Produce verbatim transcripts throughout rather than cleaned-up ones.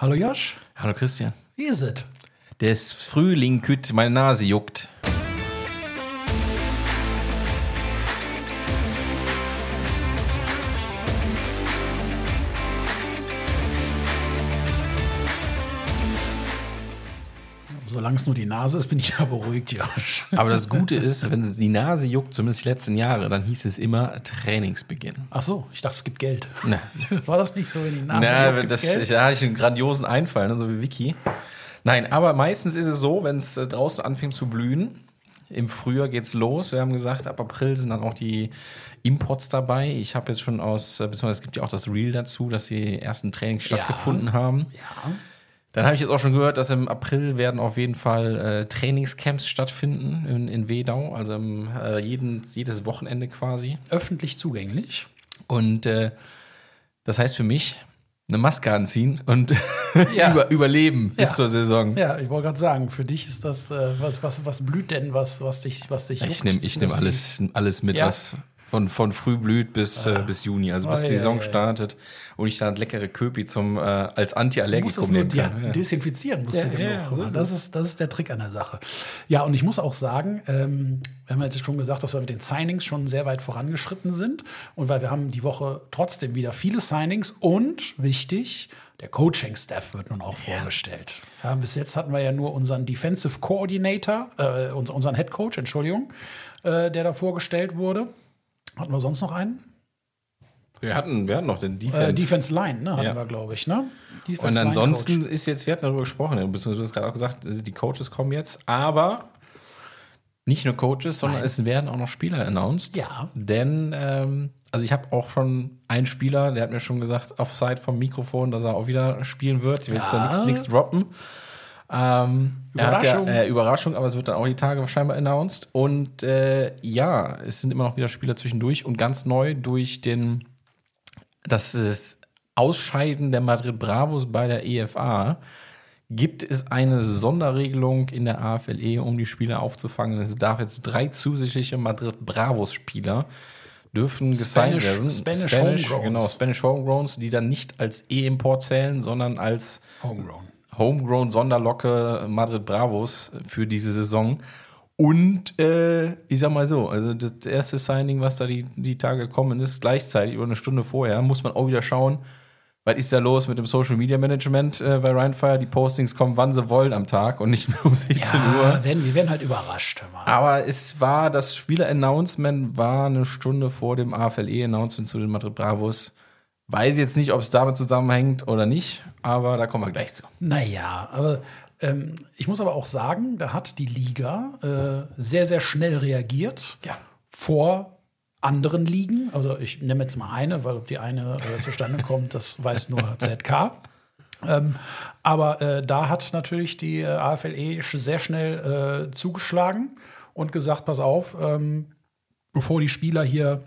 Hallo Josh. Hallo Christian. Wie ist es? Das Frühling kütt, meine Nase juckt. Solange es nur die Nase ist, bin ich ja beruhigt, Josh. Aber das Gute ist, wenn die Nase juckt, zumindest die letzten Jahre, dann hieß es immer Trainingsbeginn. Ach so, ich dachte, es gibt Geld. Na. War das nicht so, wenn die Nase Na, juckt, das, Geld? Da hatte ich einen grandiosen Einfall, ne, so wie Vicky. Nein, aber meistens ist es so, wenn es draußen anfängt zu blühen, im Frühjahr geht's los. Wir haben gesagt, ab April sind dann auch die Imports dabei. Ich habe jetzt schon aus, beziehungsweise es gibt ja auch das Reel dazu, dass die ersten Trainings stattgefunden ja. haben. Ja. Dann habe ich jetzt auch schon gehört, dass im April werden auf jeden Fall äh, Trainingscamps stattfinden in, in Wedau, also im, äh, jeden, jedes Wochenende quasi. Öffentlich zugänglich. Und äh, das heißt für mich, eine Maske anziehen und Ja. über, überleben bis Ja. zur Saison. Ja, ich wollte gerade sagen, für dich ist das, äh, was, was, was blüht denn, was, was dich, was dich Ich juckt? nehme ich nehm Was die- alles, alles mit, Ja. was von, von Frühblüt bis, äh, bis Juni, also bis Oh, die ja, Saison ja, ja. startet und ich dann leckere Köpi zum, äh, als Du musst das Antiallergikum nur nehmen ja, kann. Ja. desinfizieren musst Ja, du genug. ja, so ist das, es. ist, das ist der Trick an der Sache. Ja, und ich muss auch sagen, ähm, wir haben jetzt schon gesagt, dass wir mit den Signings schon sehr weit vorangeschritten sind. Und weil wir haben die Woche trotzdem wieder viele Signings und, wichtig, der Coaching-Staff wird nun auch vorgestellt. Ja, bis jetzt hatten wir ja nur unseren Defensive Coordinator, äh, unseren Head Coach, Entschuldigung, äh, der da vorgestellt wurde. Hatten wir sonst noch einen? Wir hatten, wir hatten noch den Defense. Äh, Defense Line, ne, hatten Ja. wir, glaube ich. Ne? Defense Und Line ansonsten Coach. ist jetzt, wir hatten darüber gesprochen, beziehungsweise du hast gerade auch gesagt, die Coaches kommen jetzt, aber nicht nur Coaches, sondern Nein. es werden auch noch Spieler announced. Ja. Denn, ähm, also ich habe auch schon einen Spieler, der hat mir schon gesagt, offside vom Mikrofon, dass er auch wieder spielen wird. Ich will jetzt Ja. da nichts droppen. Ähm, er hat Überraschung. Ja, äh, Überraschung, aber es wird dann auch die Tage scheinbar announced. Und äh, ja, es sind immer noch wieder Spieler zwischendurch und ganz neu durch den das ist Ausscheiden der Madrid Bravos bei der E F A gibt es eine Sonderregelung in der A F L E, um die Spieler aufzufangen. Es darf jetzt drei zusätzliche Madrid Bravos Spieler dürfen gesigned Spanish- werden. Spanish Homegrowns. Genau, Spanish Homegrowns, die dann nicht als E-Import zählen, sondern als Homegrown. Homegrown Sonderlocke Madrid Bravos für diese Saison. Und äh, ich sag mal so, also das erste Signing, was da die, die Tage gekommen ist, gleichzeitig über eine Stunde vorher, muss man auch wieder schauen, was ist da los mit dem Social Media Management äh, bei Rheinfire. Die Postings kommen, wann sie wollen am Tag und nicht mehr um sechzehn Uhr. Ja, werden, wir werden halt überrascht. Hör mal. Aber es war, das Spieler-Announcement war eine Stunde vor dem A F L E-Announcement zu den Madrid Bravos. Weiß jetzt nicht, ob es damit zusammenhängt oder nicht, aber da kommen wir gleich zu. Naja, aber ähm, ich muss aber auch sagen, da hat die Liga äh, sehr, sehr schnell reagiert Ja. vor anderen Ligen. Also ich nehme jetzt mal eine, weil ob die eine äh, zustande kommt, das weiß nur Z K. Ähm, aber äh, da hat natürlich die äh, A F L E sch- sehr schnell äh, zugeschlagen und gesagt, pass auf, ähm, bevor die Spieler hier,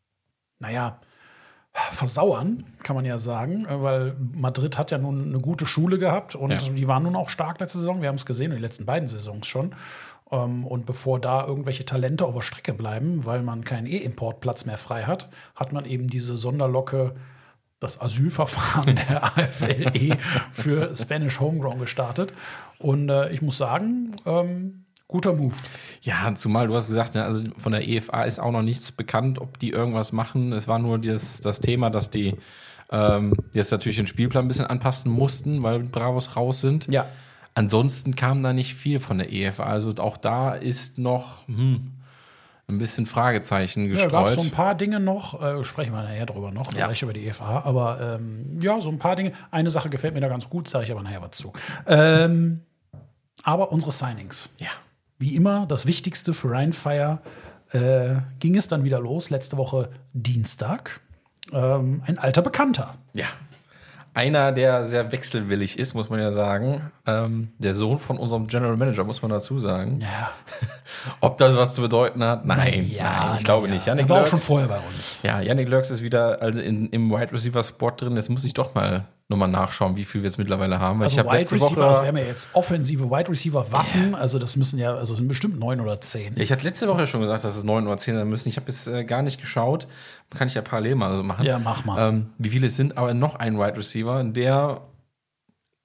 naja, versauern, kann man ja sagen, äh, weil Madrid hat ja nun eine gute Schule gehabt und Ja. die waren nun auch stark letzte Saison. Wir haben es gesehen in den letzten beiden Saisons schon. Ähm, und bevor da irgendwelche Talente auf der Strecke bleiben, weil man keinen E-Importplatz mehr frei hat, hat man eben diese Sonderlocke, das Asylverfahren der A F L E für Spanish Homegrown gestartet. Und äh, ich muss sagen, ähm, guter Move. Ja, zumal du hast gesagt, ne, also von der E F A ist auch noch nichts bekannt, ob die irgendwas machen. Es war nur das, das Thema, dass die ähm, jetzt natürlich den Spielplan ein bisschen anpassen mussten, weil Bravos raus sind. Ja. Ansonsten kam da nicht viel von der E F A. Also auch da ist noch hm, ein bisschen Fragezeichen Ja, gab es gestreut. so ein paar Dinge noch, äh, sprechen wir nachher drüber noch, Ja. gleich über die E F A, aber ähm, ja, so ein paar Dinge. Eine Sache gefällt mir da ganz gut, sage ich aber nachher was zu. Ähm, aber unsere Signings. Ja. Wie immer, das Wichtigste für Rheinfire äh, ging es dann wieder los, letzte Woche Dienstag. Ähm, ein alter Bekannter. Ja. Einer, der sehr wechselwillig ist, muss man ja sagen. Ähm, der Sohn von unserem General Manager, muss man dazu sagen. Ja, Ob das was zu bedeuten hat? Nein, ja, nein ich glaube ja. nicht. Er Yannick war auch Lurks- schon vorher bei uns. Ja, Yannick Lurks ist wieder also in, im Wide Receiver Spot drin. Jetzt muss ich doch mal nochmal nachschauen, wie viel wir jetzt mittlerweile haben. Weil Also ich habe Wide letzte Receiver, Woche, also wir haben ja jetzt offensive Wide Receiver Waffen, also das müssen ja, also es sind bestimmt neun oder zehn. ich hatte letzte Woche schon gesagt, dass es neun oder zehn sein müssen. Ich habe bis äh, gar nicht geschaut. Kann ich ja parallel mal so machen. Ja, mach mal. Ähm, wie viele es sind, aber noch ein Wide Receiver, der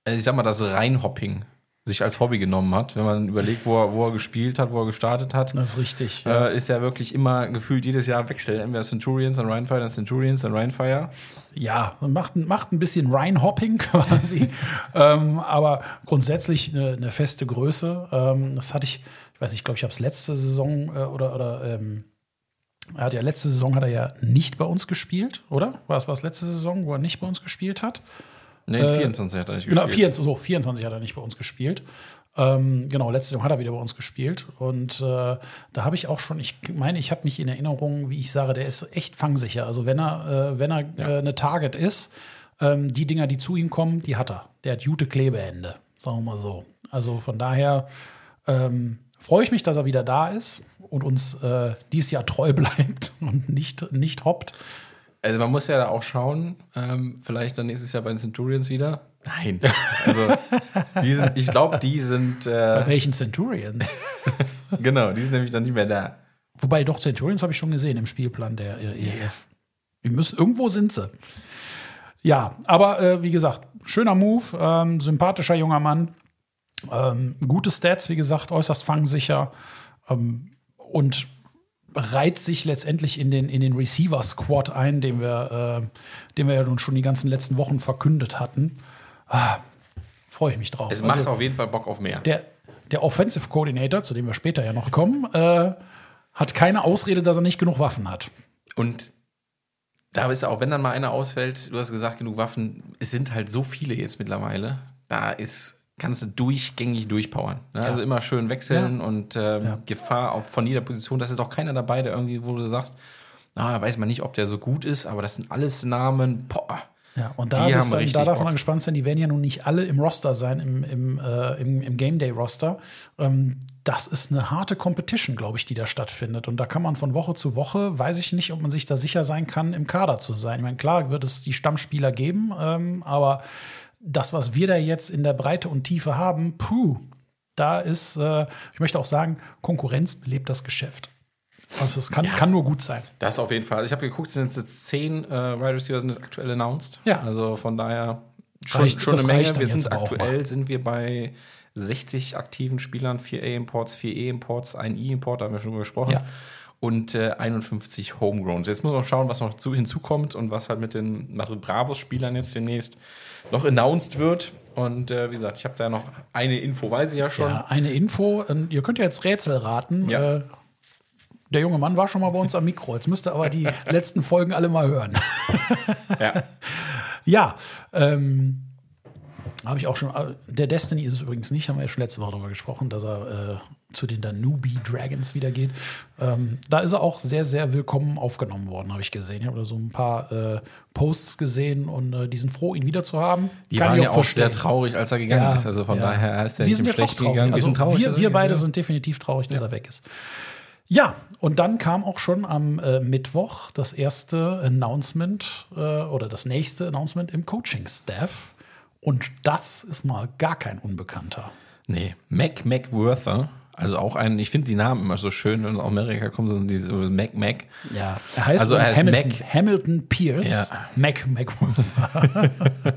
ich sag mal, das Reinhopping sich als Hobby genommen hat, wenn man überlegt, wo er, wo er gespielt hat, wo er gestartet hat. Das ist richtig. Ja. Äh, ist ja wirklich immer gefühlt jedes Jahr Wechsel. Entweder Centurions, dann Rhinefire, dann Centurions, dann Rhinefire. Ja, macht, macht ein bisschen Rheinhopping quasi. ähm, aber grundsätzlich eine, eine feste Größe. Ähm, das hatte ich, ich weiß nicht, ich glaube, ich habe es letzte Saison äh, oder, oder ähm, er hat ja letzte Saison hat er ja nicht bei uns gespielt, oder? War es, war es letzte Saison, wo er nicht bei uns gespielt hat? Nee, in vierundzwanzig äh, hat er nicht gespielt. Genau, vierundzwanzig, so, vierundzwanzig hat er nicht bei uns gespielt. Ähm, genau, letzte Saison hat er wieder bei uns gespielt. Und äh, da habe ich auch schon, ich meine, ich habe mich in Erinnerung, wie ich sage, der ist echt fangsicher. Also wenn er, äh, wenn er ja. äh, eine Target ist, ähm, die Dinger, die zu ihm kommen, die hat er. Der hat gute Klebehände, sagen wir mal so. Also von daher ähm, freue ich mich, dass er wieder da ist und uns äh, dieses Jahr treu bleibt und nicht, nicht hoppt. Also man muss ja da auch schauen, ähm, vielleicht dann nächstes Jahr bei den Centurions wieder. Nein. Also die sind, ich glaube, die sind. Äh, bei welchen Centurions? Genau, die sind nämlich dann nicht mehr da. Wobei doch, Centurions habe ich schon gesehen im Spielplan der E L F. Die müssen, irgendwo sind sie. Ja, aber äh, wie gesagt, schöner Move, ähm, sympathischer junger Mann. Ähm, gute Stats, wie gesagt, äußerst fangsicher. Ähm, und reiht sich letztendlich in den, in den Receiver-Squad ein, den wir, äh, den wir ja nun schon die ganzen letzten Wochen verkündet hatten. Ah, freue ich mich drauf. Es macht also, auf jeden Fall Bock auf mehr. Der, der Offensive Coordinator, zu dem wir später ja noch kommen, äh, hat keine Ausrede, dass er nicht genug Waffen hat. Und da ist auch, wenn dann mal einer ausfällt, du hast gesagt, genug Waffen, es sind halt so viele jetzt mittlerweile, da ist kannst du durchgängig durchpowern. Ne? Ja. Also immer schön wechseln ja. und ähm, ja. Gefahr auch von jeder Position. Das ist auch keiner dabei, der irgendwie, wo du sagst, na, da weiß man nicht, ob der so gut ist, aber das sind alles Namen, boah. Ja, und da, dann, da darf man gespannt sein, die werden ja nun nicht alle im Roster sein, im, im, äh, im, im Game Day Roster. Ähm, das ist eine harte Competition, glaube ich, die da stattfindet. Und da kann man von Woche zu Woche, weiß ich nicht, ob man sich da sicher sein kann, im Kader zu sein. Ich meine, klar wird es die Stammspieler geben, ähm, aber das, was wir da jetzt in der Breite und Tiefe haben, puh, da ist, äh, ich möchte auch sagen, Konkurrenz belebt das Geschäft. Also es kann, ja. kann nur gut sein. Das auf jeden Fall. Ich habe geguckt, es sind jetzt zehn äh, Wide Receiver sind jetzt aktuell announced. Ja. Also von daher schon, reicht, schon eine Menge. Wir sind aktuell mal. sind wir bei sechzig aktiven Spielern, vier A-Imports, vier E-Imports, ein E-Import, da haben wir schon drüber gesprochen. Ja. Und äh, einundfünfzig Homegrowns. Jetzt muss man schauen, was noch zu, hinzukommt und was halt mit den Madrid Bravos-Spielern jetzt demnächst noch announced wird. Und äh, wie gesagt, ich habe da noch eine Info, weiß ich ja schon. Ja, eine Info. Ähm, ihr könnt ja jetzt Rätsel raten. Ja. Äh, der junge Mann war schon mal bei uns am Mikro. Jetzt müsst ihr aber die letzten Folgen alle mal hören. Ja. Ja, ähm, habe ich auch schon. Der Destiny ist es übrigens nicht, haben wir ja schon letzte Woche darüber gesprochen, dass er äh, zu den Danube Dragons wieder geht. Ähm, da ist er auch sehr, sehr willkommen aufgenommen worden, habe ich gesehen. Ich habe da so ein paar äh, Posts gesehen und äh, die sind froh, ihn wieder zu haben. Die Kann waren ja auch verstehen. Sehr traurig, als er gegangen ja, ist. Also von ja. daher ist er nicht im Schlechten gegangen. Also wir sind traurig, wir, wir beide ist. sind definitiv traurig, dass ja. er weg ist. Ja, und dann kam auch schon am äh, Mittwoch das erste Announcement äh, oder das nächste Announcement im Coaching-Staff. Und das ist mal gar kein Unbekannter. Nee, Mac McWhorter, also auch ein, ich finde die Namen immer so schön, wenn aus Amerika kommen, so diese Mac Mac. Ja, er heißt, also er heißt Hamilton, Mac. Hamilton Pierce. Ja. Mac McWhorter.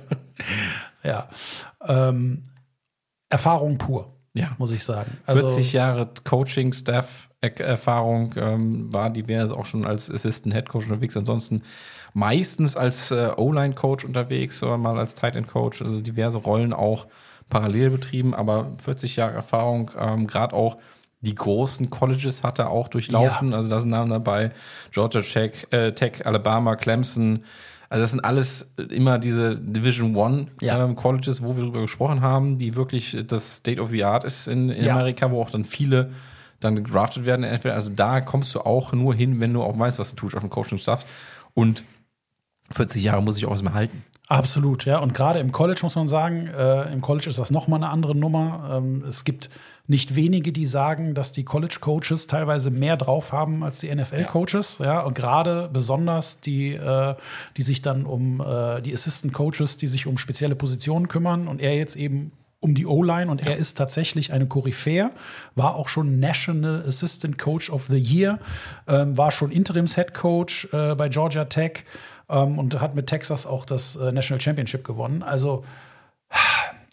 Ja. Ähm, Erfahrung pur. Ja. Muss ich sagen. Also, vierzig Jahre Coaching-Staff-Erfahrung, ähm, war diverse auch schon als Assistant Head Coach unterwegs. Ansonsten meistens als äh, O-Line-Coach unterwegs oder mal als Tight-End-Coach. Also diverse Rollen auch parallel betrieben, aber vierzig Jahre Erfahrung, ähm, gerade auch die großen Colleges hat er auch durchlaufen. Ja. Also da sind Namen dabei: Georgia Tech, äh, Tech, Alabama, Clemson. Also das sind alles immer diese Division One ja. ähm, Colleges, wo wir drüber gesprochen haben, die wirklich das State of the Art ist in, in ja. Amerika, wo auch dann viele dann gedraftet werden. Also da kommst du auch nur hin, wenn du auch weißt, was du tust auf dem Coaching-Staff. Und vierzig Jahre muss ich auch erstmal halten. Absolut, ja. Und gerade im College muss man sagen, äh, im College ist das nochmal eine andere Nummer. Ähm, es gibt nicht wenige, die sagen, dass die College-Coaches teilweise mehr drauf haben als die N F L-Coaches. Ja. ja. Und gerade besonders die, äh, die sich dann um äh, die Assistant-Coaches, die sich um spezielle Positionen kümmern. Und er jetzt eben um die O-Line. Und ja. er ist tatsächlich eine Koryphäe, war auch schon National Assistant Coach of the Year, ähm, war schon Interims-Head-Coach äh, bei Georgia Tech. Um, und hat mit Texas auch das äh, National Championship gewonnen. Also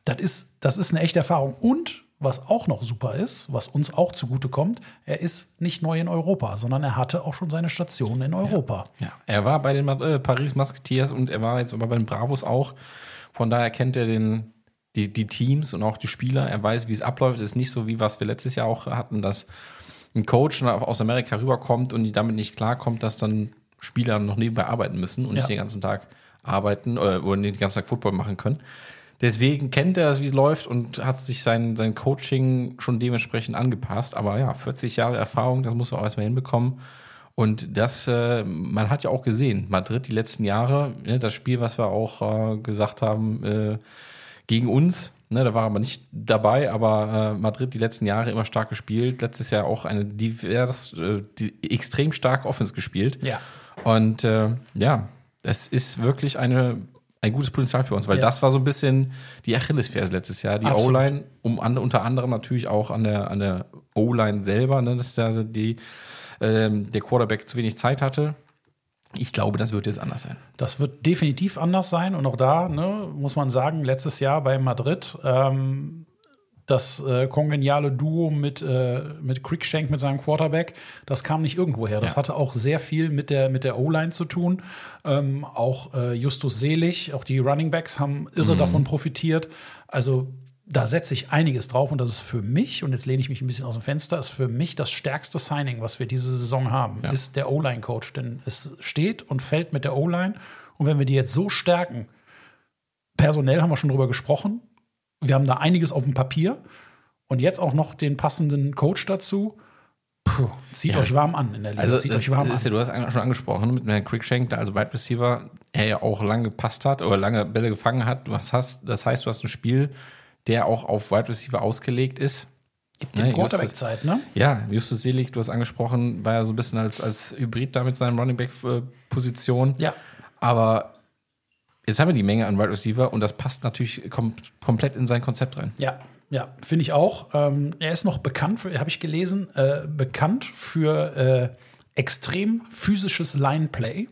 das ist, das ist eine echte Erfahrung. Und was auch noch super ist, was uns auch zugute kommt, er ist nicht neu in Europa, sondern er hatte auch schon seine Station in Europa. Ja, ja. Er war bei den äh, Paris Musketeers und er war jetzt aber bei den Bravos auch. Von daher kennt er den, die, die Teams und auch die Spieler. Er weiß, wie es abläuft. Es ist nicht so, wie was wir letztes Jahr auch hatten, dass ein Coach aus Amerika rüberkommt und die damit nicht klarkommt, dass dann Spieler noch nebenbei arbeiten müssen und ja. nicht den ganzen Tag arbeiten oder, oder den ganzen Tag Football machen können. Deswegen kennt er, wie es läuft und hat sich sein, sein Coaching schon dementsprechend angepasst. Aber ja, vierzig Jahre Erfahrung, das muss man auch erstmal hinbekommen. Und das, äh, man hat ja auch gesehen, Madrid die letzten Jahre, ne, das Spiel, was wir auch äh, gesagt haben, äh, gegen uns, ne, da war er aber nicht dabei, aber äh, Madrid die letzten Jahre immer stark gespielt. Letztes Jahr auch eine divers, äh, die, extrem starke Offense gespielt. Ja. Und äh, ja, es ist wirklich eine ein gutes Potenzial für uns, weil ja. das war so ein bisschen die Achillesferse letztes Jahr. Die Absolut. O-Line, um an, unter anderem natürlich auch an der, an der O-Line selber, ne, dass der, die, ähm, der Quarterback zu wenig Zeit hatte. Ich glaube, das wird jetzt anders sein. Das wird definitiv anders sein. Und auch da ne, muss man sagen, letztes Jahr bei Madrid ähm, das äh, kongeniale Duo mit, äh, mit Cruikshank, mit seinem Quarterback, das kam nicht irgendwo her. Das ja. hatte auch sehr viel mit der, mit der O-Line zu tun. Ähm, auch äh, Justus Selig, auch die Running Backs haben irre mhm. davon profitiert. Also da setze ich einiges drauf. Und das ist für mich, und jetzt lehne ich mich ein bisschen aus dem Fenster, ist für mich das stärkste Signing, was wir diese Saison haben, ja. ist der O-Line-Coach. Denn es steht und fällt mit der O-Line. Und wenn wir die jetzt so stärken, personell haben wir schon drüber gesprochen, wir haben da einiges auf dem Papier und jetzt auch noch den passenden Coach dazu. Puh, zieht ja. euch warm an in der Liga. Also zieht das, euch warm ist an. Ja, du hast schon angesprochen, mit einem Cruikshank, der als Wide Receiver, er ja auch lange gepasst hat oder lange Bälle gefangen hat. Du hast, das heißt, du hast ein Spiel, der auch auf Wide Receiver ausgelegt ist. Gibt dem Quarterback-Zeit, ne? Ja, Justus Selig, du hast angesprochen, war ja so ein bisschen als, als Hybrid da mit seinem Running Back-Position. Ja. Aber jetzt haben wir die Menge an Wide Receiver und das passt natürlich kom- komplett in sein Konzept rein. Ja, ja, finde ich auch. Ähm, er ist noch bekannt, habe ich gelesen, äh, bekannt für äh, extrem physisches Lineplay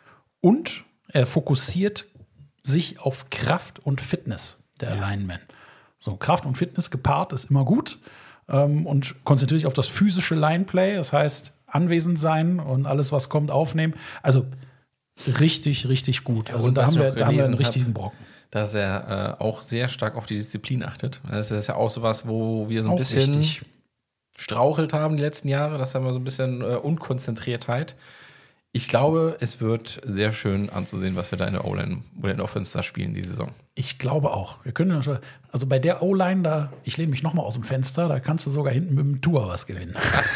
und er fokussiert sich auf Kraft und Fitness der ja. Linemen. So, Kraft und Fitness gepaart ist immer gut ähm, und konzentriert sich auf das physische Lineplay, das heißt anwesend sein und alles, was kommt, aufnehmen. Also richtig, richtig gut. Also da haben wir, da haben wir einen richtigen Brocken. Dass er äh, auch sehr stark auf die Disziplin achtet. Das ist ja auch sowas, wo wir so ein auch bisschen richtig. strauchelt haben die letzten Jahre. Das haben wir so ein bisschen äh, Unkonzentriertheit. Ich glaube, es wird sehr schön anzusehen, was wir da in der O-Line oder in der Offense da spielen diese Saison. Ich glaube auch. Wir können also bei der O-Line da, ich lehne mich noch mal aus dem Fenster, da kannst du sogar hinten mit dem Tour was gewinnen.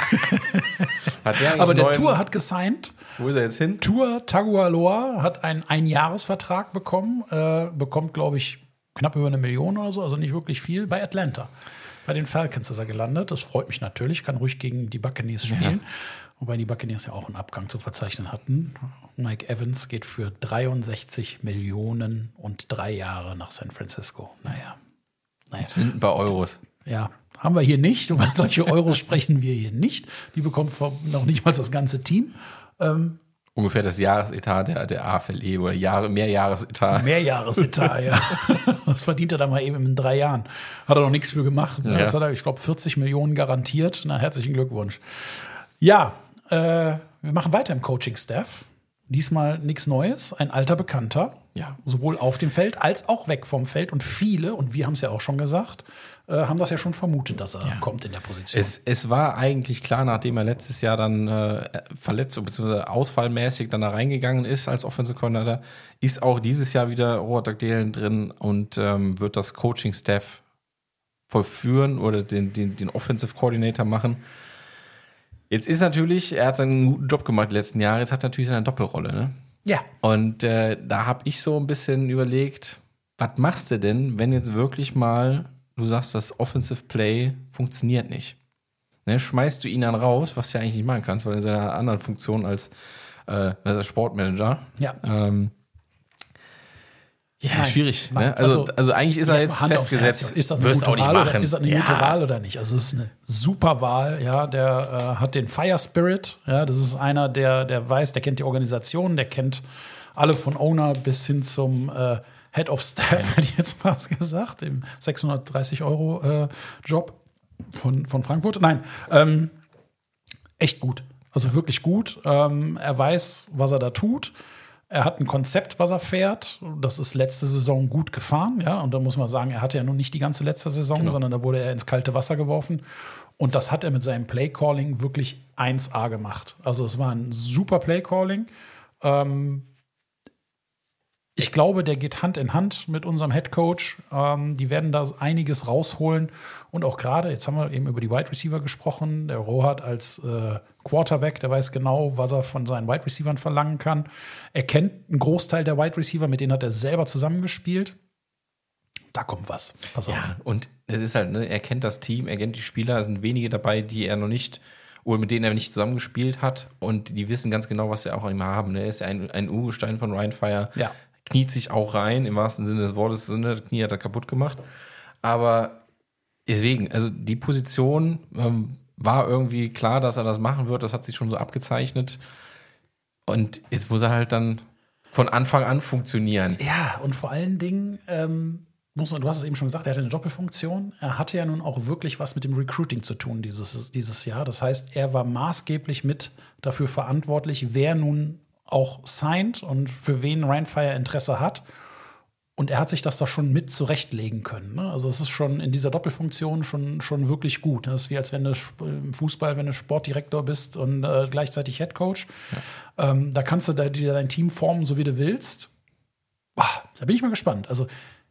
Hat der Aber der neuen, Tour hat gesigned. Wo ist er jetzt hin? Tour Tagovailoa hat einen Einjahresvertrag bekommen, äh, bekommt, glaube ich, knapp über eine Million oder so, also nicht wirklich viel, bei Atlanta. Bei den Falcons ist er gelandet. Das freut mich natürlich, kann ruhig gegen die Buccaneers spielen. Ja. Wobei die Buccaneers ja auch einen Abgang zu verzeichnen hatten. Mike Evans geht für dreiundsechzig Millionen und drei Jahre nach San Francisco. Naja. naja. Sind ein paar Euros. Ja, haben wir hier nicht. Über solche Euros sprechen wir hier nicht. Die bekommt noch nicht mal das ganze Team. Ähm, Ungefähr das Jahresetat der, der A F L E oder Jahre, Mehrjahresetat. Mehrjahresetat, ja. Das verdient er dann mal eben in drei Jahren. Hat er noch nichts für gemacht. Ne? Ja. Das hat er, ich glaube, vierzig Millionen garantiert. Na, herzlichen Glückwunsch. Ja, äh, wir machen weiter im Coaching-Staff. Diesmal nichts Neues, ein alter Bekannter. Ja, sowohl auf dem Feld als auch weg vom Feld. Und viele, und wir haben es ja auch schon gesagt, äh, haben das ja schon vermutet, dass er ja. kommt in der Position. Es, es war eigentlich klar, nachdem er letztes Jahr dann äh, verletzt bzw. ausfallmäßig dann da reingegangen ist als Offensive Coordinator, ist auch dieses Jahr wieder Robert Dagdalen drin und ähm, wird das Coaching-Staff vollführen oder den, den, den Offensive Coordinator machen. Jetzt ist natürlich, er hat einen guten Job gemacht die letzten Jahre, jetzt hat er natürlich seine Doppelrolle, ne? Ja. Und äh, da habe ich so ein bisschen überlegt, was machst du denn, wenn jetzt wirklich mal, du sagst, das Offensive Play funktioniert nicht? Ne, schmeißt du ihn dann raus, was du ja eigentlich nicht machen kannst, weil in seiner anderen Funktion als, äh, als Sportmanager. Ja. Ähm, ja, Nein, schwierig. Mann, Ne? Also, also, also eigentlich ist er jetzt festgesetzt. Ist das eine wirst gute auch nicht Wahl machen. Oder, ist das eine ja. gute Wahl oder nicht? Also es ist eine super Wahl. Ja, der äh, hat den Fire Spirit. Ja, das ist einer, der, der weiß, der kennt die Organisation, der kennt alle von Owner bis hin zum äh, Head of Staff, hätte ich jetzt mal gesagt, im sechshundertdreißig Euro äh, Job von, von Frankfurt. Nein, ähm, echt gut. Also wirklich gut. Ähm, er weiß, was er da tut. Er hat ein Konzept, was er fährt. Das ist letzte Saison gut gefahren. Ja? Und da muss man sagen, er hatte ja nun nicht die ganze letzte Saison, genau. sondern da wurde er ins kalte Wasser geworfen. Und das hat er mit seinem Playcalling wirklich eins A gemacht. Also es war ein super Playcalling. Ähm, ich glaube, der geht Hand in Hand mit unserem Headcoach. Ähm, die werden da einiges rausholen. Und auch gerade, jetzt haben wir eben über die Wide Receiver gesprochen. Der Rohat als äh, Quarterback, der weiß genau, was er von seinen Wide Receivern verlangen kann. Er kennt einen Großteil der Wide Receiver, mit denen hat er selber zusammengespielt. Da kommt was. Pass auf. Ja, und es ist halt, ne, er kennt das Team, er kennt die Spieler, es sind wenige dabei, die er noch nicht oder mit denen er nicht zusammengespielt hat. Und die wissen ganz genau, was sie auch an ihm haben. Ne? Er ist ja ein, ein Urgestein von Ryan Fire. Ja. Kniet sich auch rein, im wahrsten Sinne des Wortes, Sinne, das Knie hat er kaputt gemacht. Aber deswegen, also die Position ähm, war irgendwie klar, dass er das machen wird, das hat sich schon so abgezeichnet. Und jetzt muss er halt dann von Anfang an funktionieren. Ja, und vor allen Dingen, ähm, muss man, du hast es eben schon gesagt, er hatte eine Doppelfunktion. Er hatte ja nun auch wirklich was mit dem Recruiting zu tun dieses, dieses Jahr. Das heißt, er war maßgeblich mit dafür verantwortlich, wer nun auch signed und für wen Ryan Fire Interesse hat. Und er hat sich das da schon mit zurechtlegen können. Ne? Also es ist schon in dieser Doppelfunktion schon, schon wirklich gut. Das ist wie als wenn du im Fußball, wenn du Sportdirektor bist und äh, gleichzeitig Headcoach. Ja. Ähm, da kannst du da, dir dein Team formen, so wie du willst. Boah, da bin ich mal gespannt. Also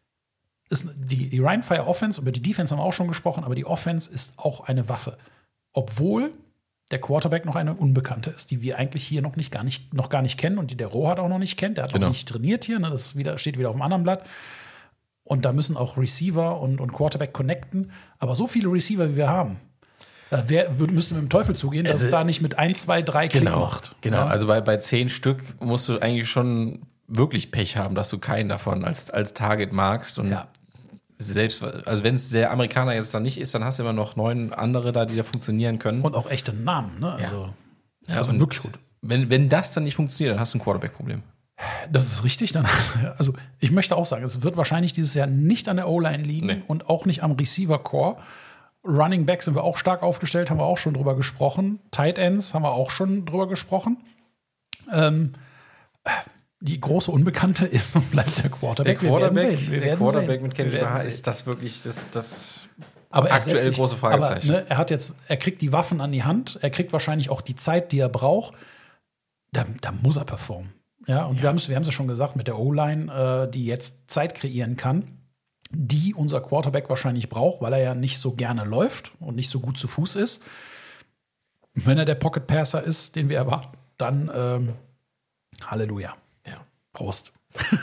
ist die, die Ryan Fire Offense, über die Defense haben wir auch schon gesprochen, aber die Offense ist auch eine Waffe. Obwohl der Quarterback noch eine Unbekannte ist, die wir eigentlich hier noch, nicht, gar, nicht, noch gar nicht kennen und die der Rohat auch noch nicht kennt. Der hat genau. noch nicht trainiert hier, ne? Das wieder, steht wieder auf dem anderen Blatt. Und da müssen auch Receiver und, und Quarterback connecten. Aber so viele Receiver, wie wir haben, äh, wer, müssen mit dem Teufel zugehen, dass also, es da nicht mit ein, zwei, drei Klick genau, macht. Genau, ja? Also bei, bei zehn Stück musst du eigentlich schon wirklich Pech haben, dass du keinen davon als, als Target magst. Und ja. Selbst, also wenn es der Amerikaner jetzt dann nicht ist, dann hast du immer noch neun andere da, die da funktionieren können. Und auch echte Namen, ne? Also, ja, also wirklich gut. Wenn, wenn das dann nicht funktioniert, dann hast du ein Quarterback-Problem. Das ist richtig. Dann, also ich möchte auch sagen, es wird wahrscheinlich dieses Jahr nicht an der O-Line liegen nee. und auch nicht am Receiver-Core. Running Back sind wir auch stark aufgestellt, haben wir auch schon drüber gesprochen. Tight Ends haben wir auch schon drüber gesprochen. Ähm, Die große Unbekannte ist und bleibt der Quarterback. Der Quarterback, wir sehen. Wir der Quarterback sehen. mit Kevin Schumacher ist das wirklich das, das aber aktuell sich, große Fragezeichen. Aber, ne, er hat jetzt, er kriegt die Waffen an die Hand, er kriegt wahrscheinlich auch die Zeit, die er braucht. Da, da muss er performen. Ja, und ja. wir haben es wir ja schon gesagt mit der O-Line, äh, die jetzt Zeit kreieren kann, die unser Quarterback wahrscheinlich braucht, weil er ja nicht so gerne läuft und nicht so gut zu Fuß ist. Wenn er der Pocket Passer ist, den wir erwarten, dann ähm, Halleluja. Prost.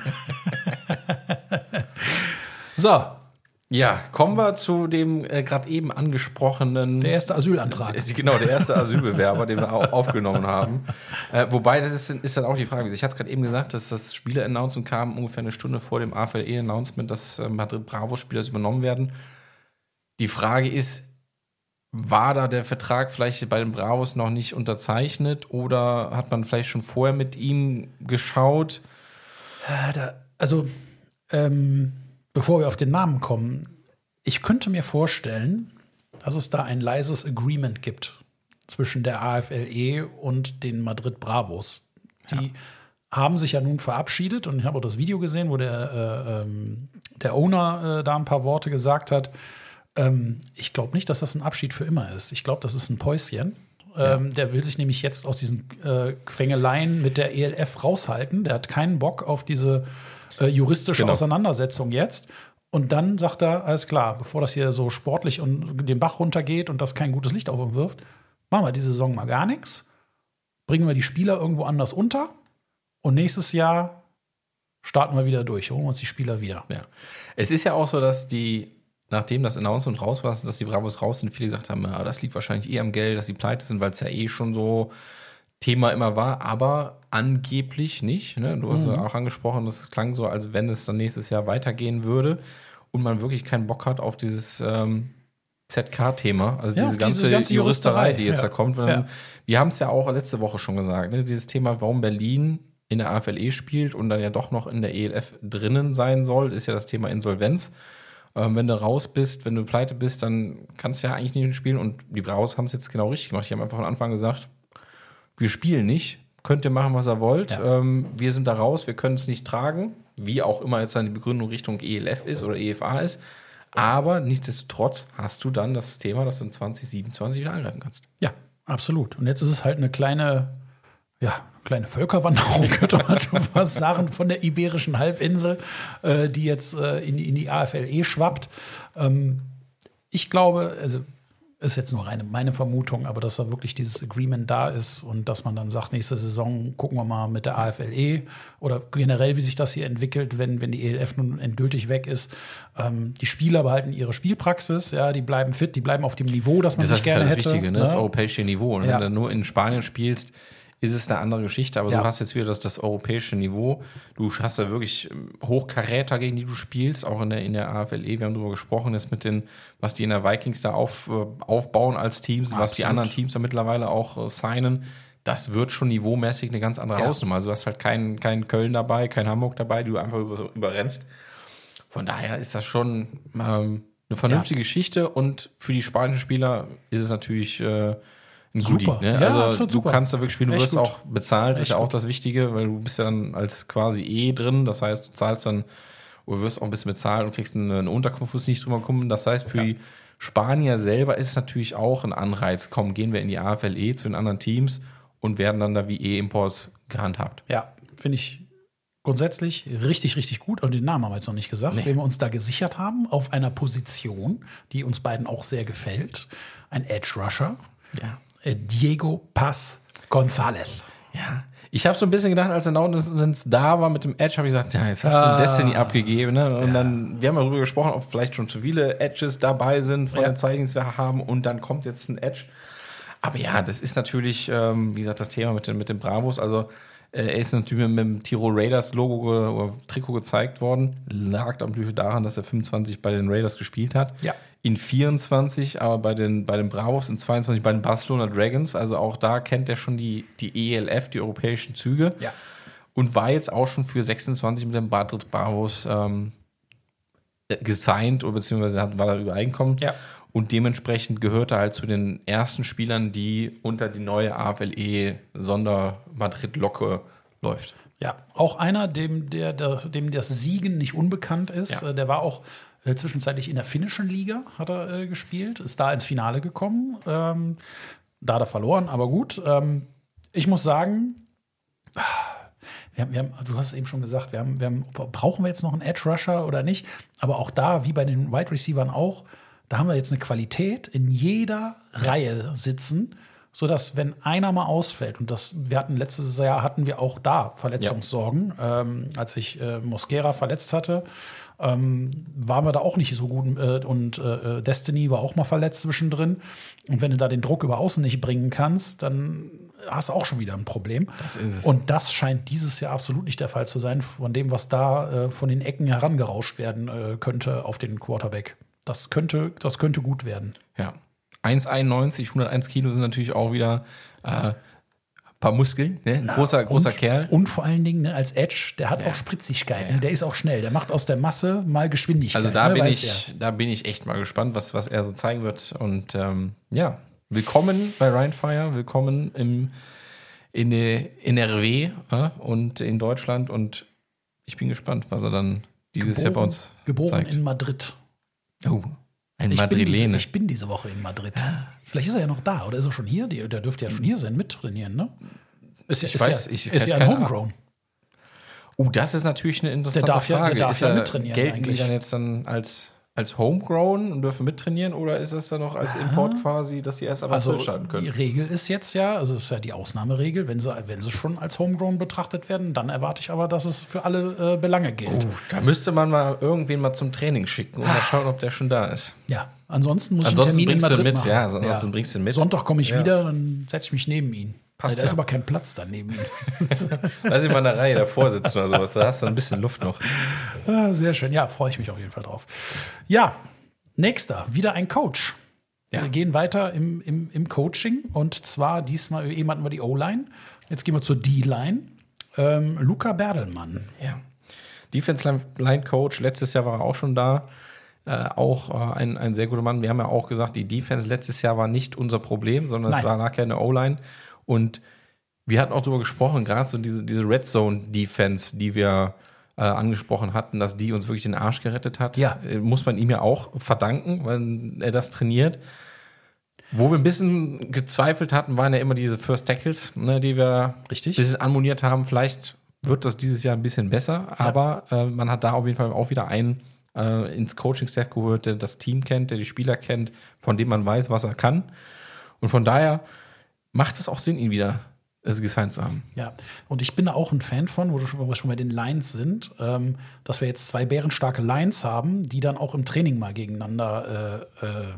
So. Ja, kommen wir zu dem äh, gerade eben angesprochenen. Der erste Asylantrag. Äh, genau, der erste Asylbewerber, den wir auch aufgenommen haben. Äh, wobei, das ist, ist dann auch die Frage. Ich hatte es gerade eben gesagt, dass das Spieler-Announcement kam ungefähr eine Stunde vor dem A F L E-Announcement, dass äh, Madrid-Bravo-Spieler übernommen werden. Die Frage ist, war da der Vertrag vielleicht bei den Bravos noch nicht unterzeichnet oder hat man vielleicht schon vorher mit ihm geschaut? Da, also, ähm, bevor wir auf den Namen kommen, ich könnte mir vorstellen, dass es da ein leises Agreement gibt zwischen der A F L E und den Madrid Bravos. Die ja. haben sich ja nun verabschiedet und ich habe auch das Video gesehen, wo der, äh, ähm, der Owner äh, da ein paar Worte gesagt hat. Ähm, ich glaube nicht, dass das ein Abschied für immer ist. Ich glaube, das ist ein Päuschen. Ähm, ja. Der will sich nämlich jetzt aus diesen äh, Quengeleien mit der E L F raushalten. Der hat keinen Bock auf diese äh, juristische genau. Auseinandersetzung jetzt. Und dann sagt er, alles klar, bevor das hier so sportlich und den Bach runtergeht und das kein gutes Licht auf ihn wirft, machen wir diese Saison mal gar nichts. Bringen wir die Spieler irgendwo anders unter. Und nächstes Jahr starten wir wieder durch. Holen wir uns die Spieler wieder. Ja. Es ist ja auch so, dass die nachdem das Announcement raus war, dass die Bravos raus sind, viele gesagt haben, ja, das liegt wahrscheinlich eh am Geld, dass sie pleite sind, weil es ja eh schon so Thema immer war, aber angeblich nicht. Ne? Du hast mhm. ja auch angesprochen, das klang so, als wenn es dann nächstes Jahr weitergehen würde und man wirklich keinen Bock hat auf dieses ähm, Z K-Thema, also ja, diese ganze, diese ganze Juristerei, die jetzt ja. da kommt. Ja. Wir haben es ja auch letzte Woche schon gesagt, ne? Dieses Thema, warum Berlin in der A F L E spielt und dann ja doch noch in der E L F drinnen sein soll, ist ja das Thema Insolvenz. Ähm, wenn du raus bist, wenn du pleite bist, dann kannst du ja eigentlich nicht mehr spielen. Und die Bravos haben es jetzt genau richtig gemacht. Die haben einfach von Anfang gesagt, wir spielen nicht, könnt ihr machen, was ihr wollt. Ja. Ähm, wir sind da raus, wir können es nicht tragen. Wie auch immer jetzt dann die Begründung Richtung E L F ist oder E F A ist. Aber nichtsdestotrotz hast du dann das Thema, dass du in zwanzig siebenundzwanzig wieder angreifen kannst. Ja, absolut. Und jetzt ist es halt eine kleine, ja, kleine Völkerwanderung, könnte man schon fast sagen, von der Iberischen Halbinsel, äh, die jetzt äh, in, in die A F L E schwappt. Ähm, ich glaube, also ist jetzt nur reine meine Vermutung, aber dass da wirklich dieses Agreement da ist und dass man dann sagt, nächste Saison gucken wir mal mit der A F L E oder generell, wie sich das hier entwickelt, wenn, wenn die E L F nun endgültig weg ist. Ähm, die Spieler behalten ihre Spielpraxis, ja, die bleiben fit, die bleiben auf dem Niveau, das man Das sich ist gerne halt das hätte. Wichtige, ne? Das europäische Niveau. Und Ja. wenn du nur in Spanien spielst, ist es eine andere Geschichte, aber Ja. du hast jetzt wieder das, das europäische Niveau. Du hast ja wirklich Hochkaräter, gegen die du spielst, auch in der, in der A F L E. Wir haben darüber gesprochen, jetzt mit den, was die in der Vikings da auf, aufbauen als Teams, was die Absolut. anderen Teams da mittlerweile auch äh, signen. Das wird schon niveaumäßig eine ganz andere Ja. Hausnummer. Also du hast halt keinen kein Köln dabei, kein Hamburg dabei, die du einfach über, überrennst. Von daher ist das schon ähm, eine vernünftige Ja. Geschichte und für die spanischen Spieler ist es natürlich äh, ein Goodie. Super. Ne? Ja, Also absolut du super. kannst da wirklich spielen, du Echt wirst gut. auch bezahlt, Echt ist ja auch gut. das Wichtige, weil du bist ja dann als quasi eh drin, das heißt, du zahlst dann oder wirst auch ein bisschen bezahlt und kriegst eine, eine Unterkunft, wo es nicht drüber kommen. Das heißt, für Ja. die Spanier selber ist es natürlich auch ein Anreiz, komm, gehen wir in die A F L E zu den anderen Teams und werden dann da wie E-Imports gehandhabt. Ja, finde ich grundsätzlich richtig, richtig gut. Und den Namen haben wir jetzt noch nicht gesagt, Nee. den wir uns da gesichert haben, auf einer Position, die uns beiden auch sehr gefällt. Ein Edge Rusher, Ja. äh, Diego Paz González. Ja, ich habe so ein bisschen gedacht, als der Announcement da war mit dem Edge, habe ich gesagt, ja, jetzt hast Ah. du Destiny abgegeben. Ne? Und dann, wir haben darüber gesprochen, ob vielleicht schon zu viele Edges dabei sind von Ja. den Zeichen, die wir haben. Und dann kommt jetzt ein Edge. Aber ja, das ist natürlich, ähm, wie gesagt, das Thema mit den, mit den Bravos. Also äh, er ist natürlich mit dem Tirol Raiders Logo ge oder Trikot gezeigt worden. Lag natürlich daran, dass er fünfundzwanzig bei den Raiders gespielt hat. Ja. In vierundzwanzig, aber bei den, bei den Bravos, in zweiundzwanzig bei den Barcelona Dragons. Also auch da kennt er schon die, die E L F, die europäischen Züge. Ja. Und war jetzt auch schon für sechsundzwanzig mit den Madrid Bravos ähm, gesigned oder beziehungsweise hat, war da übereinkommen. Ja. Und dementsprechend gehört er halt zu den ersten Spielern, die unter die neue A F L E-Sonder-Madrid-Locke läuft. Ja, auch einer, dem, der, der, dem das Siegen nicht unbekannt ist. Ja. Äh, Der war auch äh, zwischenzeitlich in der finnischen Liga, hat er äh, gespielt, ist da ins Finale gekommen. Ähm, da hat er verloren, aber gut. Ähm, ich muss sagen, ah, wir haben, wir haben, du hast es eben schon gesagt, wir haben, wir haben, brauchen wir jetzt noch einen Edge Rusher oder nicht? Aber auch da, wie bei den Wide Receivern auch, da haben wir jetzt eine Qualität in jeder Reihe sitzen, sodass, wenn einer mal ausfällt, und das, wir hatten letztes Jahr hatten wir auch da Verletzungssorgen, ähm, als sich äh, Mosquera verletzt hatte, ähm, waren wir da auch nicht so gut äh, und äh, Destiny war auch mal verletzt zwischendrin. Und wenn du da den Druck über außen nicht bringen kannst, dann hast du auch schon wieder ein Problem. Das ist es. Und das scheint dieses Jahr absolut nicht der Fall zu sein, von dem, was da äh, von den Ecken herangerauscht werden äh, könnte auf den Quarterback. Das könnte, das könnte gut werden. Ja. eins Komma einundneunzig, hunderteins Kilo sind natürlich auch wieder äh, ein paar Muskeln. Ne? Ein großer, großer und, Kerl. Und vor allen Dingen ne, als Edge, der hat auch Spritzigkeit. Ne? Der ist auch schnell. Der macht aus der Masse mal Geschwindigkeit. Also da ne? bin Weiß ich, da bin ich echt mal gespannt, was, was er so zeigen wird. Und ähm, ja, willkommen bei Rheinfire, willkommen im, in der N R W äh, und in Deutschland. Und ich bin gespannt, was er dann dieses Jahr bei uns Geboren zeigt. in Madrid. Oh, ein Ich bin, diese, Madrilene. ich bin diese Woche in Madrid. Vielleicht ist er ja noch da oder ist er schon hier? Die, der dürfte ja schon hier sein, mittrainieren, ne? Ist, ja- Ich ist weiß- ja, ich ist weiß ja ein keine Homegrown. Oh, das ist natürlich eine interessante Der darf ja- der Frage. darf ist ja er- mittrainieren Gelten eigentlich. die dann jetzt dann als, als Homegrown und dürfen mittrainieren oder ist das dann noch als Import quasi, dass sie erst ab Also April starten die können? Regel ist jetzt ja, also das ist ja die Ausnahmeregel, wenn sie, wenn sie schon als Homegrown betrachtet werden, dann erwarte ich aber, dass es für alle äh, Belange gilt. Oh, da müsste man mal irgendwen mal zum Training schicken und mal schauen, ob der schon da ist. Ja, ansonsten muss Ansonsten ich einen Termin bringst in du ihn Madrid mit, machen. ja, ansonsten bringst du ihn mit. Sonntag komme ich Ja. wieder, dann setze ich mich neben ihn. Passt da ist ja. aber kein Platz da neben ihm. Lass ihn mal in der Reihe davor sitzen oder sowas, da hast du ein bisschen Luft noch. Ah, sehr schön, ja, freue ich mich auf jeden Fall drauf. Ja, nächster, wieder ein Coach. Ja. Wir gehen weiter im, im, im Coaching und zwar diesmal, eben hatten wir die O-Line, jetzt gehen wir zur D-Line. ähm, Luca Berdelmann. Ja. Defense Line Coach, letztes Jahr war er auch schon da. Äh, auch äh, ein, ein sehr guter Mann. Wir haben ja auch gesagt, die Defense letztes Jahr war nicht unser Problem, sondern Nein. es war lag ja in der O-Line. Und wir hatten auch darüber gesprochen, gerade so diese, diese Red Zone Defense, die wir äh, angesprochen hatten, dass die uns wirklich den Arsch gerettet hat. Ja. Äh, muss man ihm ja auch verdanken, weil er das trainiert. Wo wir ein bisschen gezweifelt hatten, waren ja immer diese First Tackles, ne, die wir Richtig. ein bisschen anmoniert haben. Vielleicht wird das dieses Jahr ein bisschen besser, Ja. aber äh, man hat da auf jeden Fall auch wieder einen äh, ins Coaching-Staff geholt, der das Team kennt, der die Spieler kennt, von dem man weiß, was er kann. Und von daher macht es auch Sinn, ihn wieder äh, gesigned zu haben. Ja, und ich bin da auch ein Fan von, wo, du schon, wo wir schon bei den Lions sind, ähm, dass wir jetzt zwei bärenstarke Lions haben, die dann auch im Training mal gegeneinander äh, äh,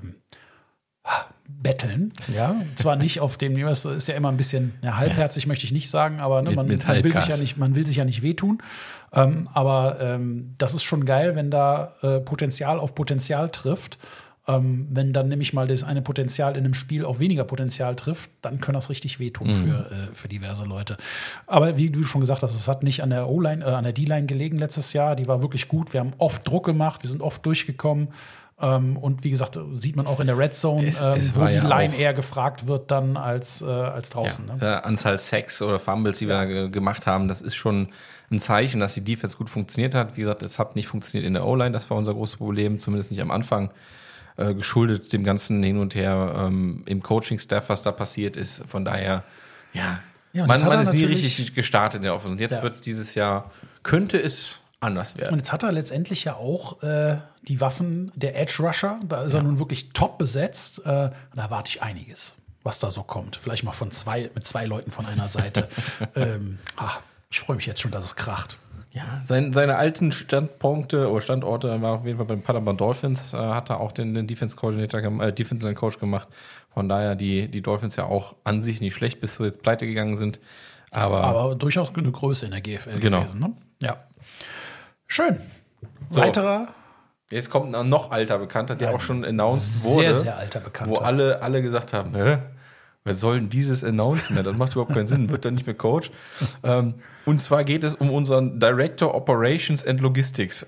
betteln. Ja, zwar nicht auf dem Niveau, es ist ja immer ein bisschen ja, halbherzig, möchte ich nicht sagen, aber ne, Mit- man, mit man, will sich Halbgas. ja nicht, man will sich ja nicht wehtun. Ähm, aber ähm, das ist schon geil, wenn da äh, Potenzial auf Potenzial trifft. Ähm, wenn dann nämlich mal das eine Potenzial in einem Spiel auf weniger Potenzial trifft, dann kann das richtig wehtun für, äh, für diverse Leute. Aber wie du schon gesagt hast, es hat nicht an der O-Line, äh, an der D-Line gelegen letztes Jahr. Die war wirklich gut. Wir haben oft Druck gemacht, wir sind oft durchgekommen. Ähm, und wie gesagt, sieht man auch in der Red Zone, Es- ähm, es wo war die ja Line auch- eher gefragt wird dann als, äh, als draußen. Ja. Ne? Äh, Anzahl Sacks oder Fumbles, die wir da ge- gemacht haben, das ist schon ein Zeichen, dass die Defense gut funktioniert hat. Wie gesagt, es hat nicht funktioniert in der O-Line, das war unser großes Problem, zumindest nicht am Anfang, äh, geschuldet dem ganzen Hin und Her ähm, im Coaching-Staff, was da passiert ist. Von daher, ja, Ja, und man, das hat man er ist nie natürlich- richtig gestartet in der Offense. Und jetzt Ja. wird es dieses Jahr, könnte es anders werden. Und jetzt hat er letztendlich ja auch äh, die Waffen der Edge Rusher. Da ist er nun wirklich top besetzt. Äh, da erwarte ich einiges, was da so kommt. Vielleicht mal von zwei, mit zwei Leuten von einer Seite. ähm, ach, ich freue mich jetzt schon, dass es kracht. Ja, sein, seine alten Standpunkte oder Standorte war auf jeden Fall beim Paderborn Dolphins, äh, hat er auch den, den Defense Coordinator, gem- äh, Defense Line Coach gemacht. Von daher die, die Dolphins ja auch an sich nicht schlecht, bis wir jetzt pleite gegangen sind. Aber, Aber durchaus eine Größe in der G F L Genau. gewesen. Ne? Ja. Schön. So. Weiterer jetzt kommt ein noch alter Bekannter, der Ein auch schon announced sehr, wurde. sehr alter Bekannter. Wo alle, alle gesagt haben, hä? Was soll denn dieses Announcement? Das macht überhaupt keinen Sinn, wird dann nicht mehr Coach. Ähm, und zwar geht es um unseren Director Operations and Logistics.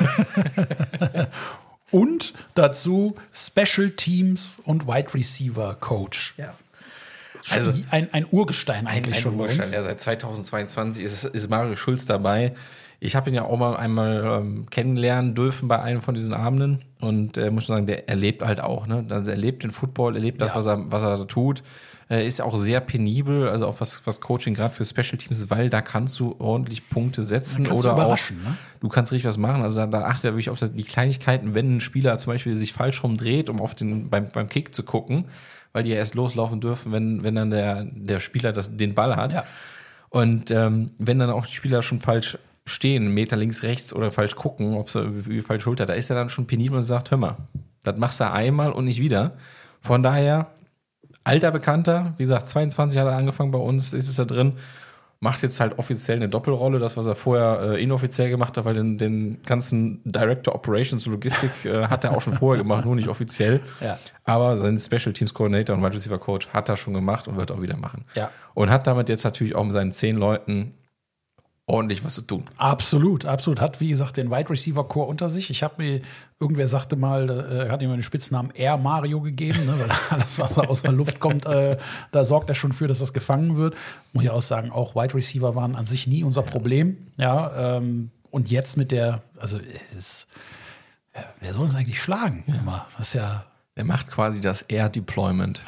Und dazu Special Teams und Wide Receiver Coach. Ja. Also Also- ein, ein Urgestein eigentlich Ein schon bei Urstein. uns. Ja, seit zweitausendzweiundzwanzig ist, ist Mario Schulz dabei. Ich habe ihn ja auch mal einmal ähm, kennenlernen dürfen bei einem von diesen Abenden und äh, muss schon sagen, der erlebt halt auch. Ne? Also er lebt den Football, er lebt das, Ja. was er, was er da tut. Er ist auch sehr penibel, also auch was, was Coaching gerade für Special Teams ist, weil da kannst du ordentlich Punkte setzen Da kannst du oder überraschen, auch, ne? du kannst richtig was machen. Also da, da achtet er wirklich auf die Kleinigkeiten, wenn ein Spieler zum Beispiel sich falsch rumdreht, um auf den, beim, beim Kick zu gucken, weil die ja erst loslaufen dürfen, wenn, wenn dann der, der Spieler das, den Ball hat. Ja. Und ähm, wenn dann auch die Spieler schon falsch stehen, einen Meter links, rechts oder falsch gucken, ob sie wie falsch Schulter, da ist er dann schon penibel und sagt, hör mal, das machst du einmal und nicht wieder. Von daher, alter Bekannter, wie gesagt, zweiundzwanzig hat er angefangen bei uns, ist es da drin, macht jetzt halt offiziell eine Doppelrolle, das, was er vorher äh, inoffiziell gemacht hat, weil den, den ganzen Director Operations und Logistik äh, hat er auch schon vorher gemacht, nur nicht offiziell. Ja. Aber sein Special Teams Coordinator und Wide Receiver Coach hat er schon gemacht und wird auch wieder machen. Ja. Und hat damit jetzt natürlich auch mit seinen zehn Leuten ordentlich was zu tun. Absolut, absolut. Hat, wie gesagt, den Wide Receiver Core unter sich. Ich habe mir, irgendwer sagte mal, er hat ihm den Spitznamen Air Mario gegeben, ne, weil alles, was da aus der Luft kommt, äh, da sorgt er schon für, dass das gefangen wird. Muss ich auch sagen, auch Wide Receiver waren an sich nie unser Problem. Ja, ähm, und jetzt mit der, also es ist, ja, wer soll uns eigentlich schlagen? Immer? Das ist ja. Er macht quasi das Air Deployment.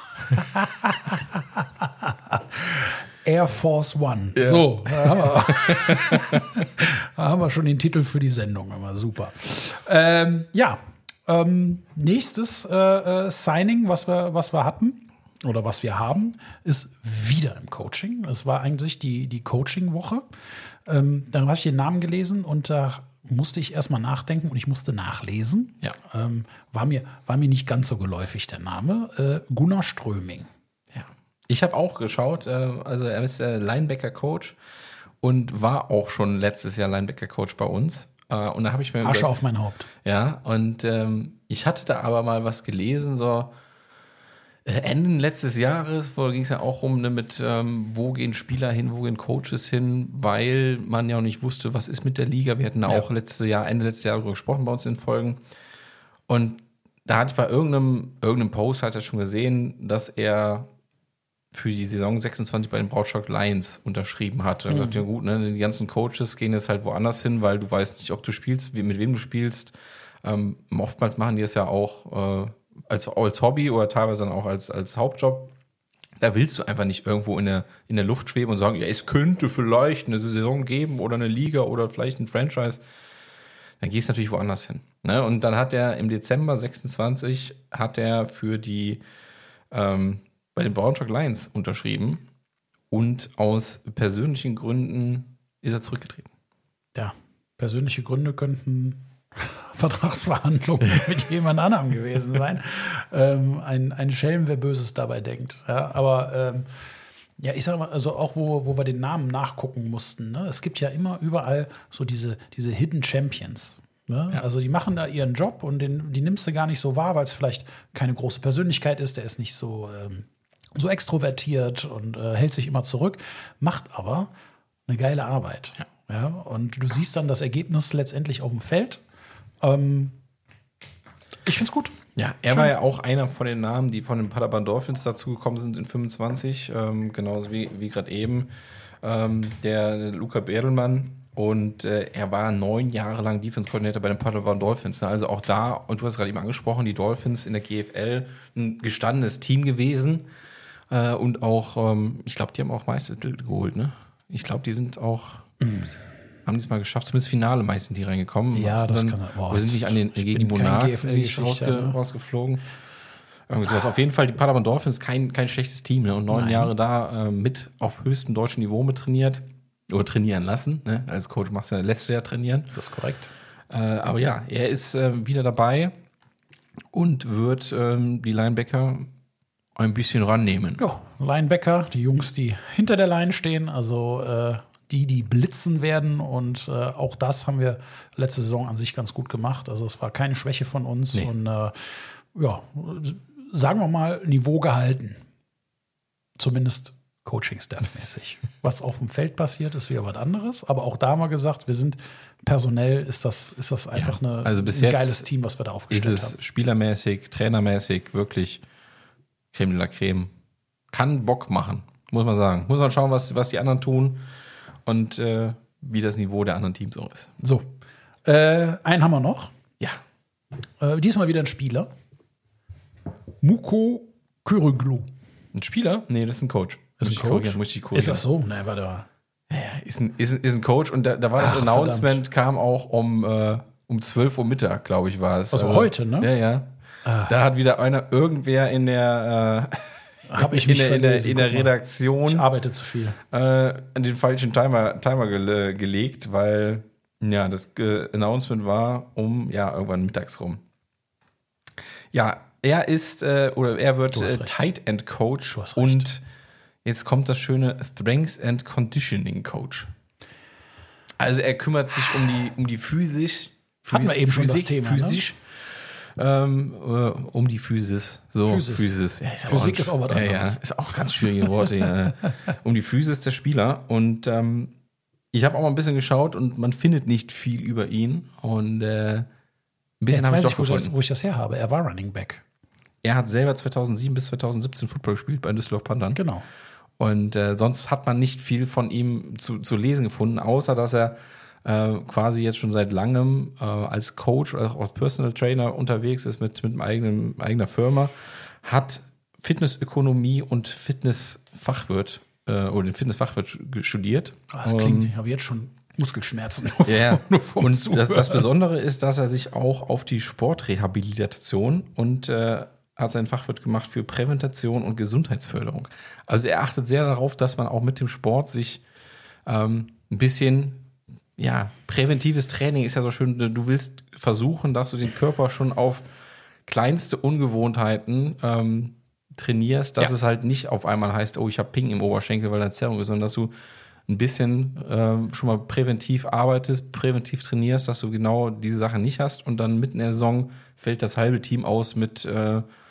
Air Force One. Ja. So, da haben, wir, da haben wir schon den Titel für die Sendung. Immer super. Ähm, ja, ähm, nächstes äh, äh, Signing, was wir, was wir hatten oder was wir haben, ist wieder im Coaching. Es war eigentlich die, die Coaching-Woche. Ähm, dann habe ich den Namen gelesen und da musste ich erstmal nachdenken und ich musste nachlesen. Ja. Ähm, war, mir, war mir nicht ganz so geläufig, der Name. Äh, Gunnar Ströming. Ja. Ich habe auch geschaut, äh, also er ist äh, Linebacker-Coach und war auch schon letztes Jahr Linebacker-Coach bei uns. Äh, und da habe ich mir Asche über- auf mein Haupt. Ja, und ähm, ich hatte da aber mal was gelesen, so Ende letztes Jahres, wo ging es ja auch rum, ne, mit ähm, wo gehen Spieler hin, wo gehen Coaches hin, weil man ja auch nicht wusste, was ist mit der Liga. Wir hatten da Ja. auch letztes Jahr, Ende letztes Jahr darüber gesprochen bei uns in den Folgen. Und da hatte ich bei irgendeinem, irgendeinem Post hat er schon gesehen, dass er für die Saison sechsundzwanzig bei den Braunschweig Lions unterschrieben hat. Und Mhm. ich dachte, ja gut, ne, die ganzen Coaches gehen jetzt halt woanders hin, weil du weißt nicht, ob du spielst, wie, mit wem du spielst. Ähm, oftmals machen die es ja auch äh, als, als Hobby oder teilweise dann auch als, als Hauptjob. Da willst du einfach nicht irgendwo in der, in der Luft schweben und sagen, ja, es könnte vielleicht eine Saison geben oder eine Liga oder vielleicht ein Franchise. Dann gehst du natürlich woanders hin. Ne? Und dann hat er im Dezember sechsundzwanzig hat er für die ähm, bei den Braunschweig Lions unterschrieben und aus persönlichen Gründen ist er zurückgetreten. Ja, persönliche Gründe könnten Vertragsverhandlungen mit jemand anderem gewesen sein. ähm, ein, ein Schelm, wer Böses dabei denkt. Ja, aber ähm, ja, ich sag mal, also auch wo, wo wir den Namen nachgucken mussten, ne? Es gibt ja immer überall so diese, diese Hidden Champions. Ne? Ja. Also die machen da ihren Job und den, die nimmst du gar nicht so wahr, weil es vielleicht keine große Persönlichkeit ist, der ist nicht so, ähm, so extrovertiert und äh, hält sich immer zurück, macht aber eine geile Arbeit. Ja. Ja? Und du siehst dann das Ergebnis letztendlich auf dem Feld. Ähm, ich find's gut. Ja, er Schön. war ja auch einer von den Namen, die von den Paderborn Dolphins dazugekommen sind in fünfundzwanzig, ähm, genauso wie, wie gerade eben ähm, der Luca Berdelmann. Und äh, er war neun Jahre lang Defense-Koordinator bei den Paderborn Dolphins. Ne? Also auch da, und du hast gerade eben angesprochen, die Dolphins in der G F L, ein gestandenes Team gewesen. Äh, und auch, ähm, ich glaube, die haben auch Meistertitel geholt. Ne? Ich glaube, die sind auch, mhm. haben die es mal geschafft, zumindest Finale meistens die reingekommen. Ja, das dann, kann boah, Wir sind nicht an den, ich gegen die bin kein Monarchs G F L-Geschichter, rausge, ne? rausgeflogen. Irgendwie sowas. Auf jeden Fall, die Paderborn Dolphins, kein, kein schlechtes Team. Ne? Und neun Nein. Jahre da äh, mit auf höchstem deutschen Niveau mit trainiert. Oder trainieren lassen. Ne? Als Coach machst du ja, lässt du ja trainieren. Das ist korrekt. Äh, aber ja, er ist äh, wieder dabei und wird ähm, die Linebacker ein bisschen rannehmen. Ja, Linebacker, die Jungs, die hinter der Line stehen, also äh, die, die blitzen werden. Und äh, auch das haben wir letzte Saison an sich ganz gut gemacht. Also es war keine Schwäche von uns. Nee. Und äh, ja, sagen wir mal, Niveau gehalten. Zumindest Coaching-Staff-mäßig. Was auf dem Feld passiert, ist wieder was anderes. Aber auch da haben wir gesagt, wir sind personell, ist das, ist das einfach Ja, eine, also bis ein jetzt geiles Team, was wir da Ist aufgestellt es haben. spielermäßig, trainermäßig wirklich Creme de la Creme. Kann Bock machen, muss man sagen. Muss man schauen, was, was die anderen tun und äh, wie das Niveau der anderen Teams auch ist. So, äh, einen haben wir noch. Ja. Äh, diesmal wieder ein Spieler. Muko Kürüglü. Ein Spieler? Nee, das ist ein Coach. Ist Muss ein ich Coach? korrigieren, muss ich korrigieren. Ist das so? Nee, warte mal. Ja, ja, ist ein, ist, ein, ist ein Coach und da, da war das Ach, Announcement, kam auch um, äh, um zwölf Uhr Mittag, glaube ich, war es. Also heute, ne? Ja, ja. Ah. Da hat wieder einer, irgendwer in der, äh, Hab ich in mich der, in der, verlesen, in der guck mal. Redaktion Ich arbeite zu viel. äh, an den falschen Timer, Timer gele gelegt, weil ja, das äh, Announcement war um ja irgendwann mittags rum. Ja, er ist äh, oder er wird Du hast äh, recht. Tight End Coach Du hast recht. und jetzt kommt das schöne Strength and Conditioning Coach. Also er kümmert sich um die um die Physis. Hatten wir eben schon das Physik, Thema, ne? Physisch. Ähm, äh, um die Physis. So, Physis. Physis. Ja, ist Physik auch, ist auch was ja, ja, anderes. ist auch ganz schwierige Worte. ja. Um die Physis der Spieler. Und ähm, ich habe auch mal ein bisschen geschaut und man findet nicht viel über ihn. Und äh, ein bisschen Jetzt habe ich weiß doch ich, wo, das, gefunden. wo ich das her habe. Er war Running Back. Er hat selber zweitausendsieben bis zweitausendsiebzehn Football gespielt bei den Düsseldorf Panthern. Genau. Und äh, sonst hat man nicht viel von ihm zu, zu lesen gefunden, außer dass er äh, quasi jetzt schon seit langem äh, als Coach oder auch als Personal Trainer unterwegs ist mit, mit einem eigenen, eigener Firma, hat Fitnessökonomie und Fitnessfachwirt äh, oder den Fitnessfachwirt studiert. Ah, das klingt, ich habe jetzt schon Muskelschmerzen. Ja, ja. Nur vom Und das, Zuhören. das Besondere ist, dass er sich auch auf die Sportrehabilitation und äh, hat seinen Fachwirt gemacht für Prävention und Gesundheitsförderung. Also er achtet sehr darauf, dass man auch mit dem Sport sich ähm, ein bisschen, ja, präventives Training ist ja so schön, du willst versuchen, dass du den Körper schon auf kleinste Ungewohnheiten ähm, trainierst, dass Ja. es halt nicht auf einmal heißt, oh, ich habe Ping im Oberschenkel, weil da Zerrung ist, sondern dass du ein bisschen äh, schon mal präventiv arbeitest, präventiv trainierst, dass du genau diese Sache nicht hast und dann mitten in der Saison fällt das halbe Team aus mit, äh,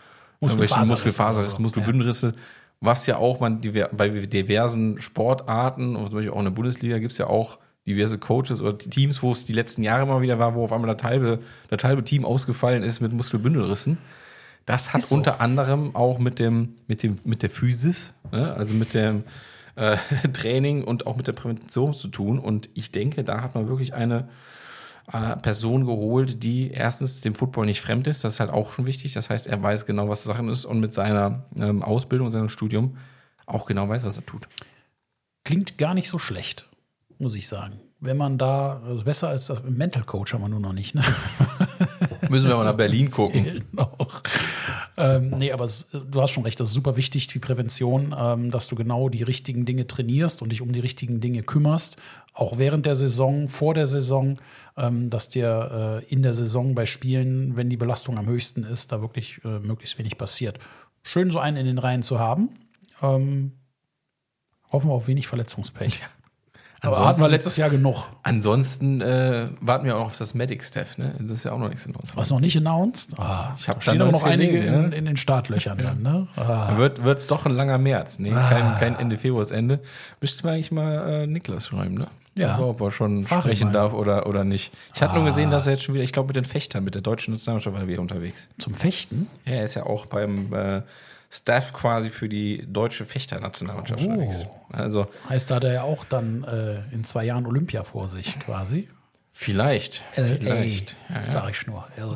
Muskelfaser Muskelfaser ist, Muskelbündelrisse, was ja auch man diver- bei diversen Sportarten, und zum Beispiel auch in der Bundesliga gibt es ja auch diverse Coaches oder Teams, wo es die letzten Jahre mal wieder war, wo auf einmal das halbe, das halbe Team ausgefallen ist mit Muskelbündelrissen. Das hat so. unter anderem auch mit dem, mit dem, mit der Physis, ne? Also mit dem äh, Training und auch mit der Prävention zu tun. Und ich denke, da hat man wirklich eine äh, Person geholt, die erstens dem Football nicht fremd ist. Das ist halt auch schon wichtig. Das heißt, er weiß genau, was Sachen ist und mit seiner ähm, Ausbildung, seinem Studium auch genau weiß, was er tut. Klingt gar nicht so schlecht, muss ich sagen. Wenn man da, also besser als das Mental Coach haben wir nur noch nicht, ne? Müssen wir mal nach Berlin gucken. Noch. Ähm, nee, aber es, du hast schon recht, das ist super wichtig, die Prävention, ähm, dass du genau die richtigen Dinge trainierst und dich um die richtigen Dinge kümmerst. Auch während der Saison, vor der Saison, ähm, dass dir äh, in der Saison bei Spielen, wenn die Belastung am höchsten ist, da wirklich äh, möglichst wenig passiert. Schön, so einen in den Reihen zu haben. Ähm, hoffen wir auf wenig Verletzungspech. Ja. Aber hatten wir letztes Jahr genug. Ansonsten äh, warten wir auch auf das Medic-Staff, ne? Das ist ja auch noch nichts announced. Was noch nicht announced? Ah, ich habe stehen aber noch einige gelesen, in, in den Startlöchern dann, ne? Ah. Wird es doch ein langer März, ne? Ah. Kein, kein Ende Februar, das Ende. Müssten wir eigentlich mal äh, Niklas schreiben, ne? Ja. Ob er schon Frag sprechen mal. darf oder, oder nicht. Ich hatte Ah. nur gesehen, dass er jetzt schon wieder, ich glaube, mit den Fechtern, mit der deutschen Nationalmannschaft war er wieder unterwegs. Zum Fechten? Ja, er ist ja auch beim äh, Staff quasi für die deutsche Fechter-Nationalmannschaft unterwegs. Also Heißt, da hat er ja auch dann äh, in zwei Jahren Olympia vor sich quasi. vielleicht. L A, vielleicht. Ja, ja. sag ich nur. L A.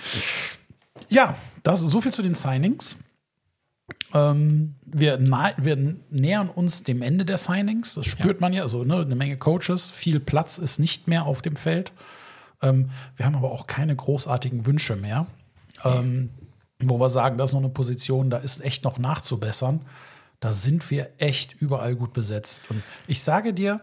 Ja, das ist so viel zu den Signings. Ähm, wir, na- wir nähern uns dem Ende der Signings. Das spürt Ja. man ja. Also ne, eine Menge Coaches. Viel Platz ist nicht mehr auf dem Feld. Ähm, wir haben aber auch keine großartigen Wünsche mehr. Ähm, wo wir sagen, das ist noch eine Position, da ist echt noch nachzubessern. Da sind wir echt überall gut besetzt. Und ich sage dir,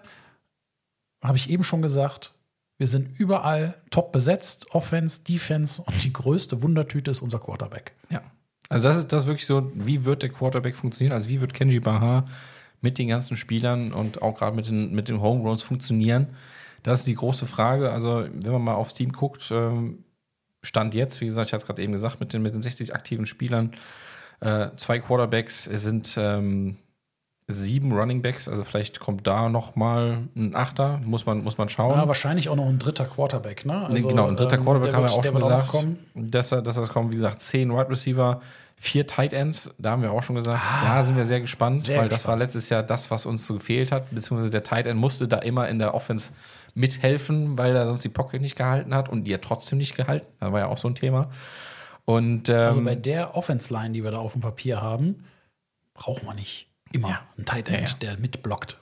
habe ich eben schon gesagt, wir sind überall top besetzt, Offense, Defense und die größte Wundertüte ist unser Quarterback. Ja. Also das ist das ist wirklich so, wie wird der Quarterback funktionieren? Also wie wird Kenji Bahar mit den ganzen Spielern und auch gerade mit den, mit den Homegrowns funktionieren? Das ist die große Frage. Also wenn man mal aufs Team guckt, ähm, Stand jetzt, wie gesagt, ich hatte es gerade eben gesagt, mit den, mit den sechzig aktiven Spielern, äh, zwei Quarterbacks, es sind ähm, sieben Runningbacks, also vielleicht kommt da noch mal ein Achter, muss man, muss man schauen. Ja, wahrscheinlich auch noch ein dritter Quarterback, ne? Also, genau, ein dritter ähm, Quarterback der haben wir wird- auch der schon wird noch gesagt, kommen. dass, er- dass das kommt, wie gesagt, zehn Wide Receiver, vier Tight Ends, da haben wir auch schon gesagt, da sind wir sehr gespannt, sehr weil das gespannt. war letztes Jahr das, was uns so gefehlt hat, beziehungsweise der Tight End musste da immer in der Offense mithelfen, weil er sonst die Pocket nicht gehalten hat und die hat trotzdem nicht gehalten, das war ja auch so ein Thema. Und ähm, Also bei der Offense-Line, die wir da auf dem Papier haben, braucht man nicht immer Ja. einen Tight End, Ja, ja. der mitblockt.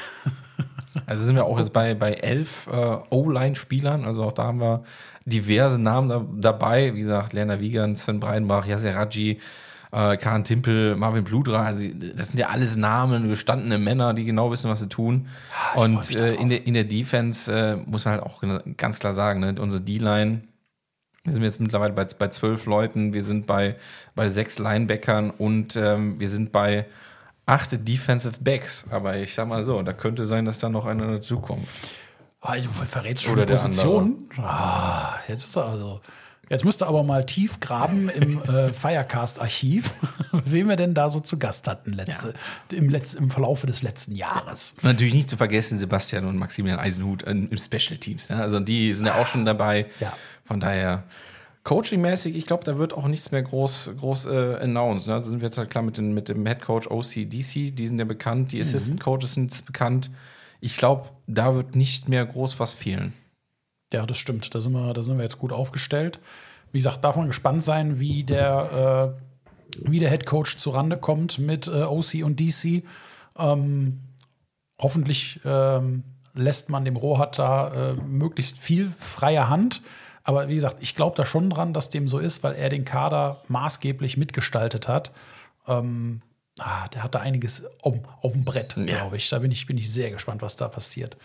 Also sind wir auch jetzt bei, bei elf äh, O-Line-Spielern, also auch da haben wir diverse Namen da, dabei, wie gesagt, Lerner Wiegand, Sven Breidenbach, Yasser Raji, äh, Khan Timpel, Marvin Blutra, also das sind ja alles Namen, gestandene Männer, die genau wissen, was sie tun. ich freu Und mich da äh, drauf. in, der, in der Defense äh, muss man halt auch ganz klar sagen, ne, unsere D-Line, wir sind jetzt mittlerweile bei, bei zwölf Leuten, wir sind bei, bei sechs Linebackern und ähm, wir sind bei acht Defensive Backs. Aber ich sag mal so, da könnte sein, dass da noch einer dazukommt. Ah, du verrätst schon Oder die der Position. Ah, jetzt müsst ihr also. Jetzt müsst ihr aber mal tief graben im äh, Firecast-Archiv, wen wir denn da so zu Gast hatten letzte, im, Letz-, im Verlaufe des letzten Jahres. Natürlich nicht zu vergessen Sebastian und Maximilian Eisenhut im Special Teams. Ne? Also die sind ja auch schon dabei. Ja. Von daher Coaching-mäßig, ich glaube, da wird auch nichts mehr groß, groß äh, announced. Ne? Also sind wir jetzt halt klar mit, den, mit dem Head Coach O C D C, die sind ja bekannt, die Assistant Coaches sind bekannt. Ich glaube, da wird nicht mehr groß was fehlen. Ja, das stimmt. Da sind wir, da sind wir jetzt gut aufgestellt. Wie gesagt, darf man gespannt sein, wie der, äh, wie der Head Coach zurande kommt mit äh, O C und D C. Ähm, hoffentlich ähm, lässt man dem Rohat da äh, möglichst viel freie Hand. Aber wie gesagt, ich glaube da schon dran, dass dem so ist, weil er den Kader maßgeblich mitgestaltet hat. Ähm, ah, der hat da einiges auf, auf dem Brett, Ja. glaube ich. Da bin ich, bin ich sehr gespannt, was da passiert.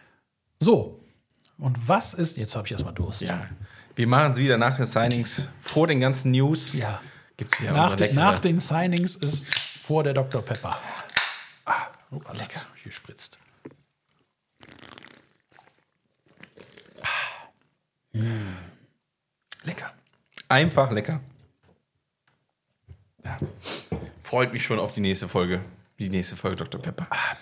So, und was ist, jetzt habe ich erstmal Durst. Ja. Wir machen es wieder nach den Signings, vor den ganzen News. Ja. Gibt's wieder Nach, unsere den, leckere- nach den Signings ist vor der Doktor Pepper. Ah, oh, lecker. Hier spritzt. Lecker. Einfach lecker. Freut mich schon auf die nächste Folge. Die nächste Folge Doktor Pepper.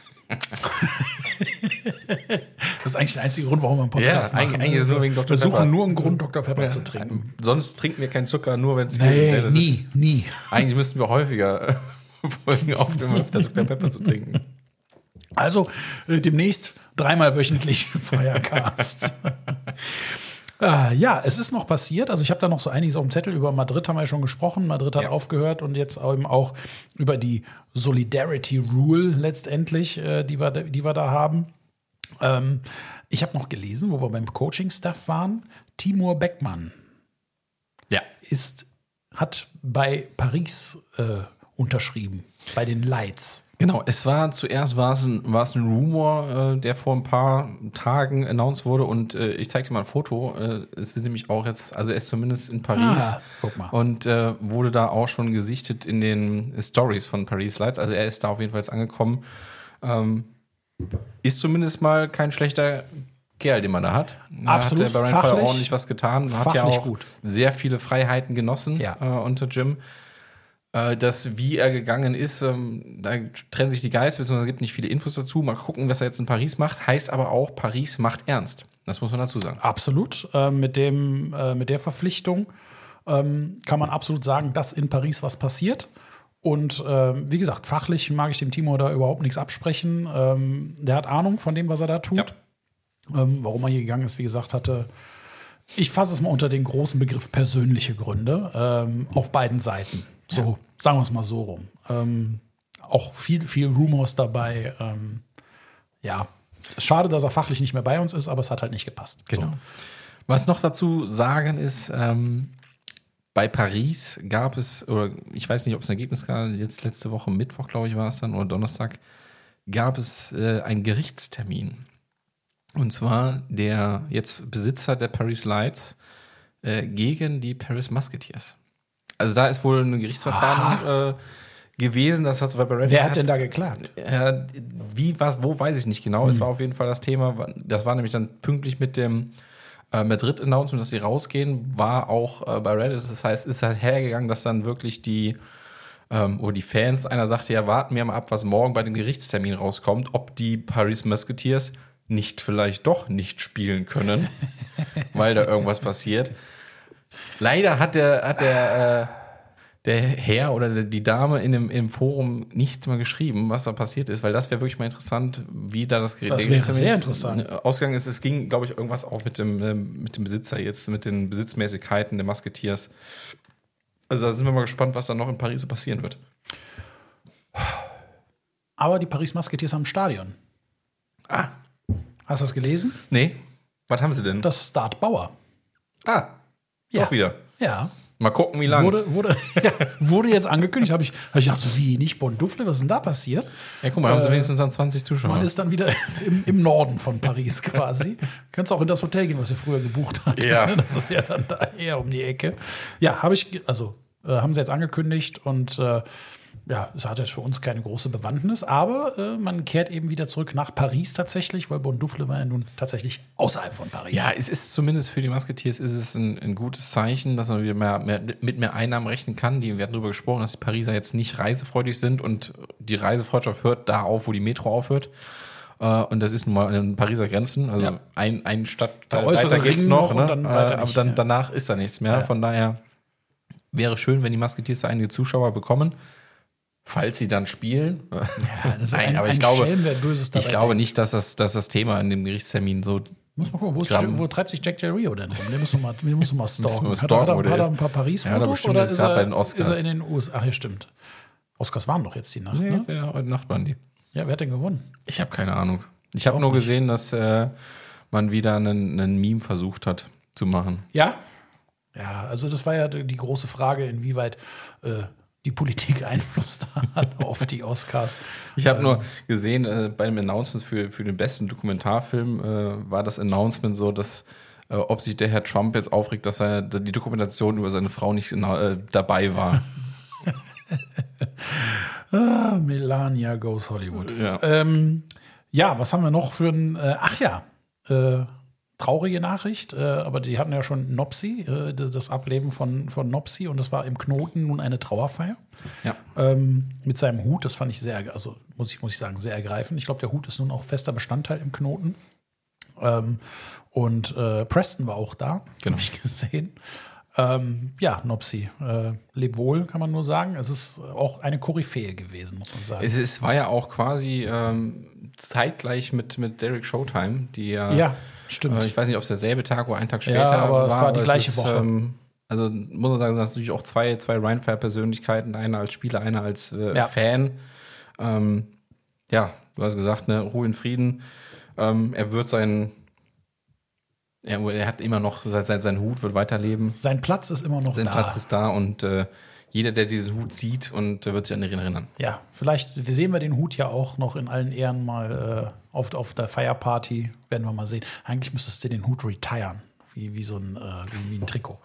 Das ist eigentlich der einzige Grund, warum wir einen Podcast Ja, machen. eigentlich- eigentlich ist es nur wegen Doktor Wir suchen Pepper. nur einen Grund, Doktor Pepper zu trinken. Sonst trinken wir keinen Zucker, nur wenn es Nee, das nie, Ist, nie. eigentlich müssten wir häufiger äh, Folgen aufnehmen, um öfter Doktor Pepper zu trinken. Also äh, demnächst dreimal wöchentlich Firecast. Ah, ja, es ist noch passiert. Also ich habe da noch so einiges auf dem Zettel. Über Madrid haben wir ja schon gesprochen. Madrid hat Ja. aufgehört und jetzt eben auch über die Solidarity Rule letztendlich, äh, die, wir, da- die wir da haben. Ähm, ich habe noch gelesen, wo wir beim Coaching-Staff waren, Timur Beckmann Ja. ist, hat bei Paris äh, unterschrieben, bei den Lights. Genau, es war zuerst war es ein, war es ein Rumor, äh, der vor ein paar Tagen announced wurde und äh, ich zeige dir mal ein Foto. Äh, es ist nämlich auch jetzt, also er ist zumindest in Paris Ah, guck mal. und äh, wurde da auch schon gesichtet in den Stories von Paris Lights. Also er ist da auf jeden Fall jetzt angekommen. Ähm, ist zumindest mal kein schlechter Kerl, den man da hat. Absolut, Hat der Bahrain Fire fachlich- ordentlich was getan. Hat ja fachlich auch gut. sehr viele Freiheiten genossen Ja. äh, unter Jim. Äh, Das, wie er gegangen ist, ähm, da trennen sich die Geister, beziehungsweise gibt nicht viele Infos dazu. Mal gucken, was er jetzt in Paris macht. Heißt aber auch, Paris macht ernst. Das muss man dazu sagen. Absolut. Äh, mit, dem, äh, mit der Verpflichtung ähm, kann man absolut sagen, dass in Paris was passiert. Und äh, wie gesagt, fachlich mag ich dem Timo da überhaupt nichts absprechen. Ähm, der hat Ahnung von dem, was er da tut. Ähm, warum er hier gegangen ist, wie gesagt, hatte. Ich fasse es mal unter den großen Begriff persönliche Gründe ähm, auf beiden Seiten. So, sagen wir es mal so rum. Ähm, auch viel, viel Rumors dabei. Ähm, ja, schade, dass er fachlich nicht mehr bei uns ist, aber es hat halt nicht gepasst. Genau. Was noch dazu sagen ist, ähm, bei Paris gab es, oder ich weiß nicht, ob es ein Ergebnis gab, jetzt letzte Woche Mittwoch, glaube ich, war es dann, oder Donnerstag, gab es äh, einen Gerichtstermin. Und zwar der jetzt Besitzer der Paris Lights äh, gegen die Paris Musketeers. Also da ist wohl ein Gerichtsverfahren äh, gewesen, das hat bei Reddit. Wer hat denn da geklagt? Äh, wie, was, wo, weiß ich nicht genau. Es war auf jeden Fall das Thema. Das war nämlich dann pünktlich mit dem äh, Madrid-Announcement, dass sie rausgehen, war auch äh, bei Reddit. Das heißt, ist halt hergegangen, dass dann wirklich die ähm, oder die Fans, einer sagte, ja, warten wir mal ab, was morgen bei dem Gerichtstermin rauskommt, ob die Paris Musketeers nicht vielleicht doch nicht spielen können, weil da irgendwas passiert. Leider hat der, hat der, äh, der Herr oder die Dame in dem, im Forum nichts mehr geschrieben, was da passiert ist, weil das wäre wirklich mal interessant, wie da das Das der wäre Gerichtstermin sehr jetzt interessant. ausgegangen ist. Es ging, glaube ich, irgendwas auch mit dem, ähm, mit dem Besitzer jetzt, mit den Besitzmäßigkeiten der Musketeers. Also da sind wir mal gespannt, was dann noch in Paris so passieren wird. Aber die Paris Musketeers haben ein Stadion. Ah, Hast du das gelesen? nee. Was haben sie denn? Das Start Bauer. ah, Ja. doch wieder. Ja. Mal gucken, wie lange. Wurde, wurde, ja, wurde jetzt angekündigt. Habe ich, hab ich gedacht, so, wie, nicht Bonn-Dufle? Was ist denn da passiert? Ja, guck mal, haben sie Äh, wenigstens dann zwanzig Zuschauer. Man ist dann wieder im, im Norden von Paris quasi. Könntest auch in das Hotel gehen, was ihr früher gebucht habt. Ja. Das ist ja dann da eher um die Ecke. Ja, habe ich, ge- also äh, haben sie jetzt angekündigt und äh, ja, es hat jetzt für uns keine große Bewandtnis, aber äh, man kehrt eben wieder zurück nach Paris tatsächlich, weil Bonn-Dufle war ja nun tatsächlich außerhalb von Paris. Ja, es ist zumindest für die Musketeers ist es ein, ein gutes Zeichen, dass man wieder mehr, mehr, mit mehr Einnahmen rechnen kann. Die, wir hatten darüber gesprochen, dass die Pariser jetzt nicht reisefreudig sind und die Reisefreundschaft hört da auf, wo die Metro aufhört. Äh, und das ist nun mal an den Pariser Grenzen. Also Ja. ein, ein Stadt Der äußere geht's Ring noch, noch ne? und dann weiter Äh, aber nicht, dann, ja. danach ist da nichts mehr. Ja. Von daher wäre schön, wenn die Musketeers da einige Zuschauer bekommen. Falls sie dann spielen. Ja, das ist Nein, ein, aber ich ein glaube, Schelm, wer Böses dabei ich glaube denkt. nicht, dass das, dass das Thema in dem Gerichtstermin so. Muss mal gucken, wo, ist, Gramm. wo treibt sich Jack Del Rio denn rum? Den musst du mal, den musst du mal stalken. mal Hat, stalken, er, wo hat, der er, hat er ist. ein paar Ja, da Paris-Fotos bestimmt oder jetzt ist gerade er, bei den Oscars. ist er in den U S A? Ach ja, stimmt. Oscars waren doch jetzt die Nacht, ne? Ja, heute Nacht waren die. Ja, wer hat denn gewonnen? Ich habe keine Ahnung. Ich habe Auch nur nicht. gesehen, dass äh, man wieder einen, einen Meme versucht hat zu machen. Ja? Ja, also das war ja die große Frage, inwieweit äh, die Politik Einfluss da hat auf die Oscars. Ich habe nur gesehen, äh, bei dem Announcement für, für den besten Dokumentarfilm äh, war das Announcement so, dass äh, ob sich der Herr Trump jetzt aufregt, dass er die Dokumentation über seine Frau nicht äh, dabei war. Ah, Melania Goes Hollywood. Ja. Ähm, ja, was haben wir noch für ein. Äh, ach ja, äh, traurige Nachricht, äh, aber die hatten ja schon Nopsi, äh, das Ableben von, von Nopsi, und das war im Knoten nun eine Trauerfeier. Ja. Ähm, mit seinem Hut, das fand ich sehr, also muss ich, muss ich sagen, sehr ergreifend. Ich glaube, der Hut ist nun auch fester Bestandteil im Knoten. Ähm, und äh, Preston war auch da, Genau. habe ich gesehen. Ähm, ja, Nopsi, äh, leb wohl, kann man nur sagen. Es ist auch eine Koryphäe gewesen, muss man sagen. Es, es war ja auch quasi ähm, zeitgleich mit, mit Derek Showtime, die ja, Ja, stimmt. Äh, ich weiß nicht, ob es derselbe Tag oder einen Tag später Ja, aber war. es war die aber gleiche ist, Woche. Ähm, also muss man sagen, es sind natürlich auch zwei, zwei Rheinfair-Persönlichkeiten, einer als Spieler, einer als äh, Ja. Fan. Ähm, ja, du hast gesagt, ne, Ruhe in Frieden. Ähm, er wird seinen, er, er hat immer noch, sein, sein Hut wird weiterleben. Sein Platz ist immer noch Sein da. Platz ist da und äh, jeder, der diesen Hut sieht, und äh, wird sich an ihn erinnern. Ja, vielleicht sehen wir den Hut ja auch noch in allen Ehren mal äh, auf, auf der Feierparty. Werden wir mal sehen. Eigentlich müsstest du den Hut retiren. Wie, wie so ein, äh, wie, wie ein Trikot.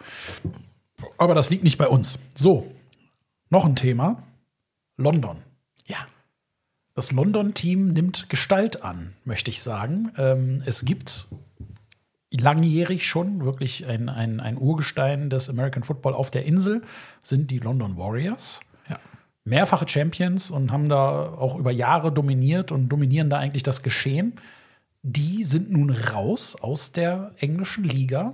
Aber das liegt nicht bei uns. So, noch ein Thema. London. Ja. Das London-Team nimmt Gestalt an, möchte ich sagen. Ähm, es gibt langjährig schon wirklich ein, ein, ein Urgestein des American Football auf der Insel, sind die London Warriors. Ja. Mehrfache Champions und haben da auch über Jahre dominiert und dominieren da eigentlich das Geschehen. Die sind nun raus aus der englischen Liga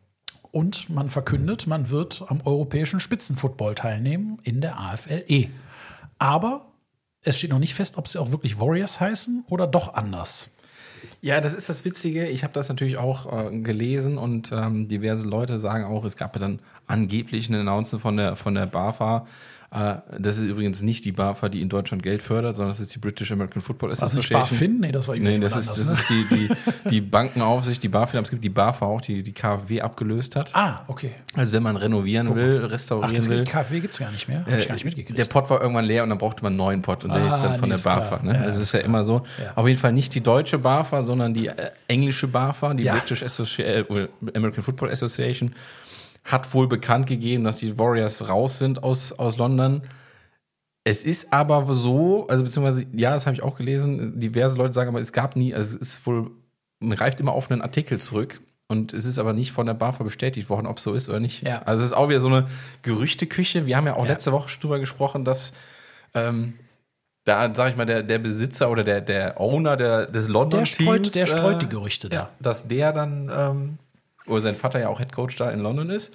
und man verkündet, man wird am europäischen Spitzenfootball teilnehmen in der A F L E. Aber es steht noch nicht fest, ob sie auch wirklich Warriors heißen oder doch anders. Ja, das ist das Witzige. Ich habe das natürlich auch äh, gelesen und ähm, diverse Leute sagen auch, es gab ja dann angeblich eine Announcement von der, von der BAFA. Äh, das ist übrigens nicht die BAFA, die in Deutschland Geld fördert, sondern das ist die British American Football Was nicht Association. BaFin? Nee, das war Nee, das anders, ist, das ne? ist die, die, die Bankenaufsicht, die BaFin, aber es gibt die BAFA auch, die die K F W abgelöst hat. Ah, okay. Also wenn man renovieren will, restaurieren Ach, das will. gibt, K F W gibt es gar nicht mehr. Hab ich gar nicht mitgekriegt. Der Pott war irgendwann leer und dann brauchte man einen neuen Pott und der Ah, ist dann von nee, der ist klar. BAFA. Ne? Ja, Also es ist ist ja klar. immer so. Ja. Auf jeden Fall nicht die deutsche BAFA, sondern die äh, englische BAFA, die Ja. British Associ äh, American Football Association, hat wohl bekannt gegeben, dass die Warriors raus sind aus, aus London. Es ist aber so, also beziehungsweise, ja, das habe ich auch gelesen, diverse Leute sagen, aber es gab nie, also es ist wohl, man greift immer auf einen Artikel zurück und es ist aber nicht von der BAFA bestätigt worden, ob es so ist oder nicht. Ja. Also es ist auch wieder so eine Gerüchteküche. Wir haben ja auch Ja. letzte Woche schon drüber gesprochen, dass ähm, da, sag ich mal, der, der Besitzer oder der, der Owner der, des Der London-Teams, streut, der streut äh, die Gerüchte da. ja, dass der dann, ähm, oder sein Vater ja auch Headcoach da in London ist.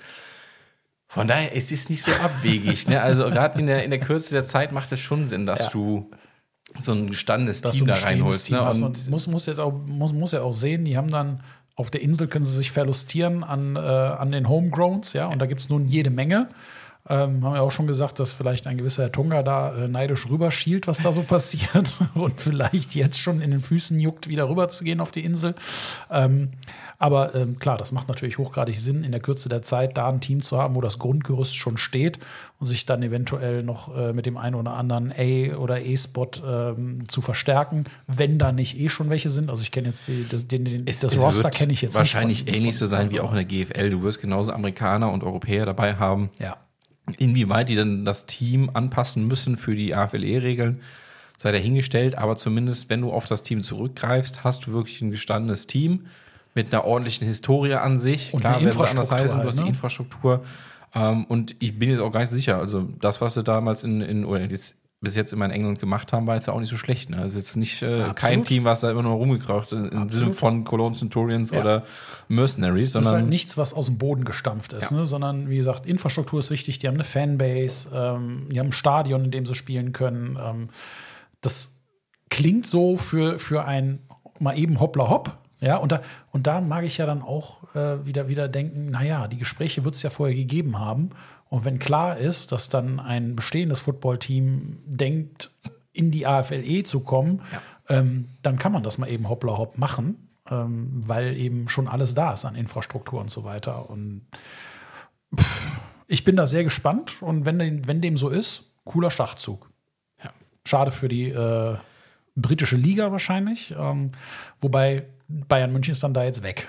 Von daher, es ist nicht so abwegig. Ne? Also gerade in der, in der Kürze der Zeit macht es schon Sinn, dass Ja. du so ein gestandenes Dass Team du da ein bestehendes reinholst. Team Ne? hast. Und Und muss, muss, jetzt auch, muss, muss ja auch sehen, die haben dann auf der Insel können sie sich verlustieren an, äh, an den Homegrowns, ja, und da gibt es nun jede Menge. Ähm, haben wir auch schon gesagt, dass vielleicht ein gewisser Herr Tunga da äh, neidisch rüberschielt, was da so passiert und vielleicht jetzt schon in den Füßen juckt, wieder rüber zu gehen auf die Insel. Ähm, aber ähm, klar, das macht natürlich hochgradig Sinn, in der Kürze der Zeit da ein Team zu haben, wo das Grundgerüst schon steht und sich dann eventuell noch äh, mit dem einen oder anderen A- oder E-Spot ähm, zu verstärken, wenn da nicht eh schon welche sind. Also ich kenne jetzt die, den, den, es, das es Roster wird kenne ich jetzt wahrscheinlich nicht. von- ähnlich so von- sein wie auch in der G F L. Du wirst genauso Amerikaner und Europäer dabei haben. Ja. Inwieweit die dann das Team anpassen müssen für die A F L E-Regeln, sei dahingestellt. Aber zumindest, wenn du auf das Team zurückgreifst, hast du wirklich ein gestandenes Team mit einer ordentlichen Historie an sich. Und Klar, eine werden sie anders Infrastruktur heißen, du halt, hast die ne? Infrastruktur. Ähm, und ich bin jetzt auch gar nicht so sicher. Also das, was sie damals in, in oder jetzt bis jetzt immer in England gemacht haben, war jetzt auch nicht so schlecht. Ne? Also jetzt nicht äh, Absolut. kein Team, was da immer nur rumgekraucht in, im Sinne von Cologne Centurions Ja. oder Mercenaries, Das ist sondern halt nichts, was aus dem Boden gestampft ist, Ja. ne? Sondern wie gesagt, Infrastruktur ist wichtig, die haben eine Fanbase, ähm, die haben ein Stadion, in dem sie spielen können. Ähm, das klingt so für, für ein mal eben hoppla hopp. Ja, und da, und da mag ich ja dann auch äh, wieder, wieder denken, naja, die Gespräche wird es ja vorher gegeben haben. Und wenn klar ist, dass dann ein bestehendes Footballteam denkt, in die A F L E zu kommen, Ja. ähm, dann kann man das mal eben hoppla hopp machen, ähm, weil eben schon alles da ist an Infrastruktur und so weiter. Und pff, ich bin da sehr gespannt. Und wenn, dem- wenn dem so ist, cooler Schachzug. Ja. Schade für die äh, britische Liga wahrscheinlich. Ähm, wobei Bayern München ist dann da jetzt weg.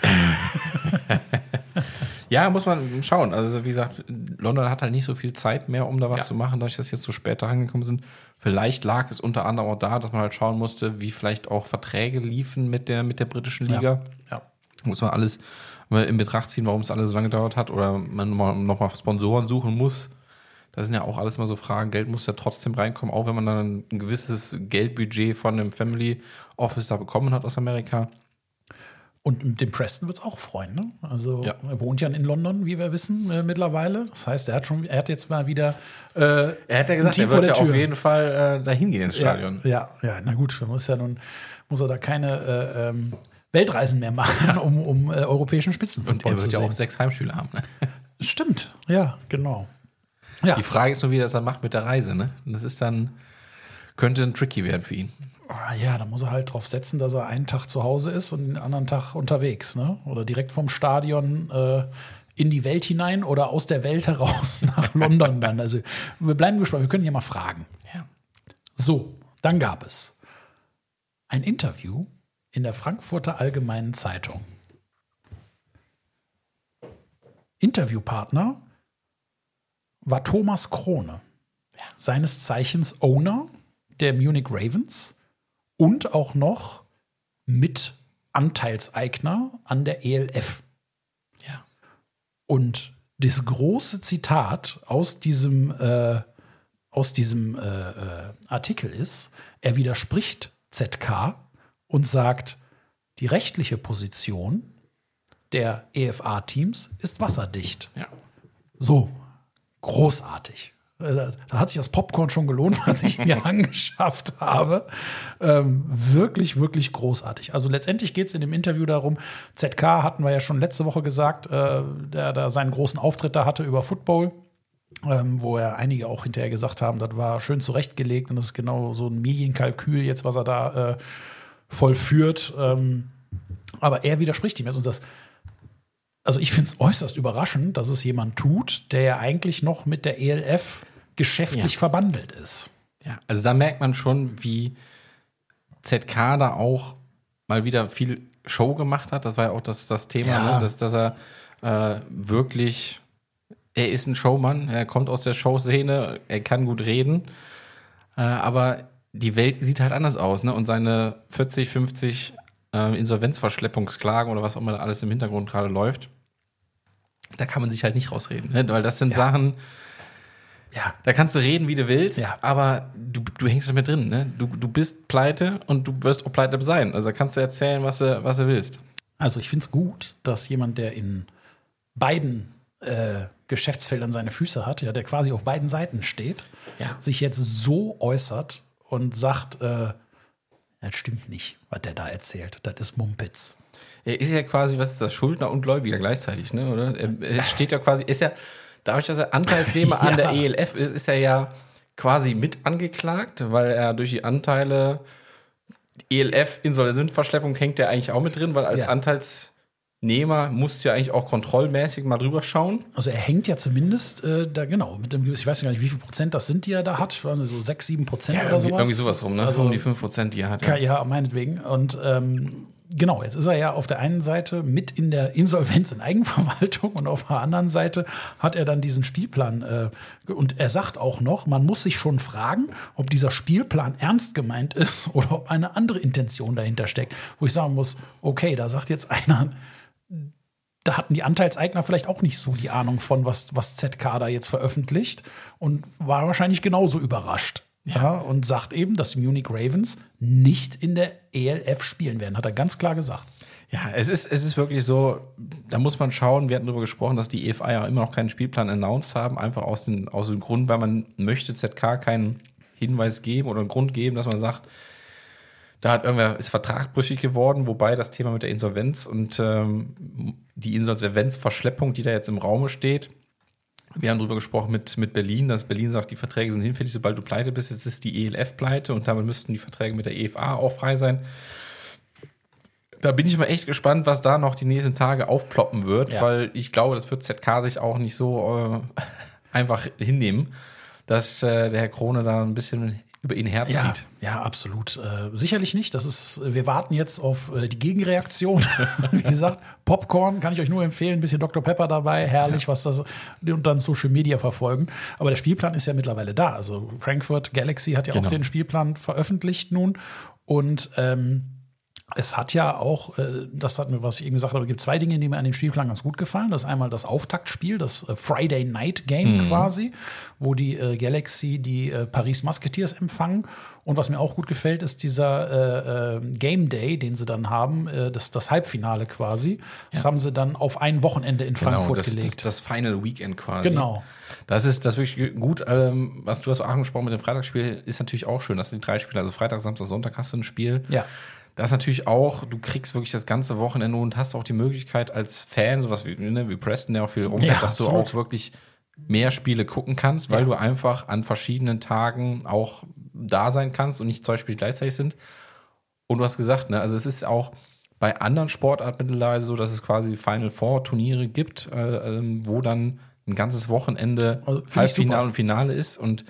Ja, muss man schauen. Also wie gesagt, London hat halt nicht so viel Zeit mehr, um da was Ja. zu machen, dadurch, dass jetzt so spät da rangekommen sind. Vielleicht lag es unter anderem auch da, dass man halt schauen musste, wie vielleicht auch Verträge liefen mit der, mit der britischen Liga. Ja. Muss man alles in Betracht ziehen, warum es alles so lange gedauert hat oder man nochmal Sponsoren suchen muss. Das sind ja auch alles mal so Fragen. Geld muss ja trotzdem reinkommen, auch wenn man dann ein gewisses Geldbudget von einem Family Office da bekommen hat aus Amerika. Und dem Preston wird es auch freuen, ne? Also ja. Er wohnt ja in London, wie wir wissen, äh, mittlerweile. Das heißt, er hat schon, er hat jetzt mal wieder äh, Er hat ja gesagt, er wird ja auf jeden Fall äh, dahin gehen ins Stadion. Ja, ja, ja, na gut, muss ja nun, muss er da keine äh, ähm, Weltreisen mehr machen, um, um äh, europäischen Spitzenfußball zu sehen. Und er wird ja sehen. auch sechs Heimspiele haben. Ne? Stimmt, ja, genau. Ja. Die Frage ist nur, wie er das dann macht mit der Reise, ne? Und das ist dann, könnte dann tricky werden für ihn. Ja, da muss er halt drauf setzen, dass er einen Tag zu Hause ist und den anderen Tag unterwegs, ne? Oder direkt vom Stadion äh, in die Welt hinein oder aus der Welt heraus nach London dann. Also wir bleiben gespannt, wir können ja mal fragen. Ja. So, dann gab es ein Interview in der Frankfurter Allgemeinen Zeitung. Interviewpartner war Thomas Krone, ja. Seines Zeichens Owner der Munich Ravens und auch noch mit Anteilseigner an der E L F. Ja. Und das große Zitat aus diesem, äh, aus diesem äh, äh, Artikel ist, er widerspricht Z K und sagt, die rechtliche Position der E F A-Teams ist wasserdicht. Ja. So, großartig. Da hat sich das Popcorn schon gelohnt, was ich mir angeschafft habe. Ähm, wirklich, wirklich großartig. Also letztendlich geht es in dem Interview darum, Z K hatten wir ja schon letzte Woche gesagt, äh, der da seinen großen Auftritt da hatte über Football, ähm, wo er einige auch hinterher gesagt haben, das war schön zurechtgelegt und das ist genau so ein Medienkalkül jetzt, was er da äh, vollführt. Ähm, aber er widerspricht ihm jetzt und das. Also ich finde es äußerst überraschend, dass es jemand tut, der ja eigentlich noch mit der E L F geschäftlich ja. verbandelt ist. Ja, also da merkt man schon, wie Z K da auch mal wieder viel Show gemacht hat. Das war ja auch das, das Thema, Ja. ne? dass, dass er äh, wirklich, er ist ein Showmann, er kommt aus der Showszene, er kann gut reden, äh, aber die Welt sieht halt anders aus, ne? Und seine vierzig, fünfzig äh, Insolvenzverschleppungsklagen oder was auch immer da alles im Hintergrund gerade läuft, da kann man sich halt nicht rausreden, ne? Weil das sind Ja. Sachen, Ja. da kannst du reden, wie du willst, Ja. aber du, du hängst damit drin, ne? Du, du bist pleite und du wirst auch pleite sein. Also da kannst du erzählen, was du, was du willst. Also ich finde es gut, dass jemand, der in beiden äh, Geschäftsfeldern seine Füße hat, ja, der quasi auf beiden Seiten steht, Ja. sich jetzt so äußert und sagt, äh, das stimmt nicht, was der da erzählt. Das ist Mumpitz. Er ist ja quasi, was ist das, Schuldner und Gläubiger gleichzeitig, ne? Oder? Er, er steht ja quasi, ist ja, dadurch, dass er Anteilsnehmer an der Ja. E L F ist, ist er ja quasi mit angeklagt, weil er durch die Anteile E L F Insolvenzverschleppung hängt er eigentlich auch mit drin, weil als Ja. Anteilsnehmer musst du ja eigentlich auch kontrollmäßig mal drüber schauen. Also er hängt ja zumindest äh, da genau mit dem gewissen, ich weiß gar nicht, wie viel Prozent das sind, die er da hat, waren so sechs, sieben Prozent oder irgendwie, sowas. irgendwie sowas rum, ne? Also um die fünf Prozent, die er hat. ja, ja meinetwegen. Und ähm, genau, jetzt ist er ja auf der einen Seite mit in der Insolvenz in Eigenverwaltung und auf der anderen Seite hat er dann diesen Spielplan. Äh, und er sagt auch noch, man muss sich schon fragen, ob dieser Spielplan ernst gemeint ist oder ob eine andere Intention dahinter steckt. Wo ich sagen muss, okay, da sagt jetzt einer, da hatten die Anteilseigner vielleicht auch nicht so die Ahnung von, was, was Z K da jetzt veröffentlicht und war wahrscheinlich genauso überrascht. Ja. Ja, und sagt eben, dass die Munich Ravens nicht in der E L F spielen werden, hat er ganz klar gesagt. Ja, es ist, es ist wirklich so, da muss man schauen, wir hatten darüber gesprochen, dass die E F A ja immer noch keinen Spielplan announced haben, einfach aus, den, aus dem Grund, weil man möchte Z K keinen Hinweis geben oder einen Grund geben, dass man sagt, da hat irgendwer, ist vertragsbrüchig geworden, wobei das Thema mit der Insolvenz und ähm, die Insolvenzverschleppung, die da jetzt im Raume steht, wir haben darüber gesprochen mit, mit Berlin, dass Berlin sagt, die Verträge sind hinfällig, sobald du pleite bist. Jetzt ist die E L F pleite und damit müssten die Verträge mit der E F A auch frei sein. Da bin ich mal echt gespannt, was da noch die nächsten Tage aufploppen wird, Ja. weil ich glaube, das wird Z K sich auch nicht so äh, einfach hinnehmen, dass äh, der Herr Krone da ein bisschen über ihn herzieht. Ja, ja, absolut. Äh, sicherlich nicht. Das ist, wir warten jetzt auf äh, die Gegenreaktion. Wie gesagt, Popcorn kann ich euch nur empfehlen. Ein bisschen Doktor Pepper dabei. Herrlich, ja. was das. Und dann Social Media verfolgen. Aber der Spielplan ist ja mittlerweile da. Also Frankfurt Galaxy hat ja Genau. auch den Spielplan veröffentlicht nun. Und ähm, es hat ja auch, äh, das hat mir, was ich eben gesagt habe, gibt zwei Dinge, die mir an dem Spielplan ganz gut gefallen. Das ist einmal das Auftaktspiel, das äh, Friday Night Game mhm. quasi, wo die äh, Galaxy die äh, Paris Musketeers empfangen. Und was mir auch gut gefällt, ist dieser äh, äh, Game Day, den sie dann haben, äh, das, das Halbfinale quasi. Das ja. haben sie dann auf ein Wochenende in Frankfurt genau, das, gelegt. Das, das Final Weekend quasi. Genau. Das ist das wirklich gut. Ähm, was du hast auch angesprochen mit dem Freitagsspiel, ist natürlich auch schön. Das sind die drei Spiele, also Freitag, Samstag, Sonntag hast du ein Spiel. Ja. Das ist natürlich auch, du kriegst wirklich das ganze Wochenende und hast auch die Möglichkeit als Fan, sowas wie, ne, wie Preston, der auch viel rumfährt, ja, dass absolut. du auch wirklich mehr Spiele gucken kannst, weil ja. du einfach an verschiedenen Tagen auch da sein kannst und nicht zwei Spiele gleichzeitig sind. Und du hast gesagt, ne, also es ist auch bei anderen Sportarten mittlerweile so, dass es quasi Final Four Turniere gibt, äh, wo dann ein ganzes Wochenende also, Halbfinale und Finale ist und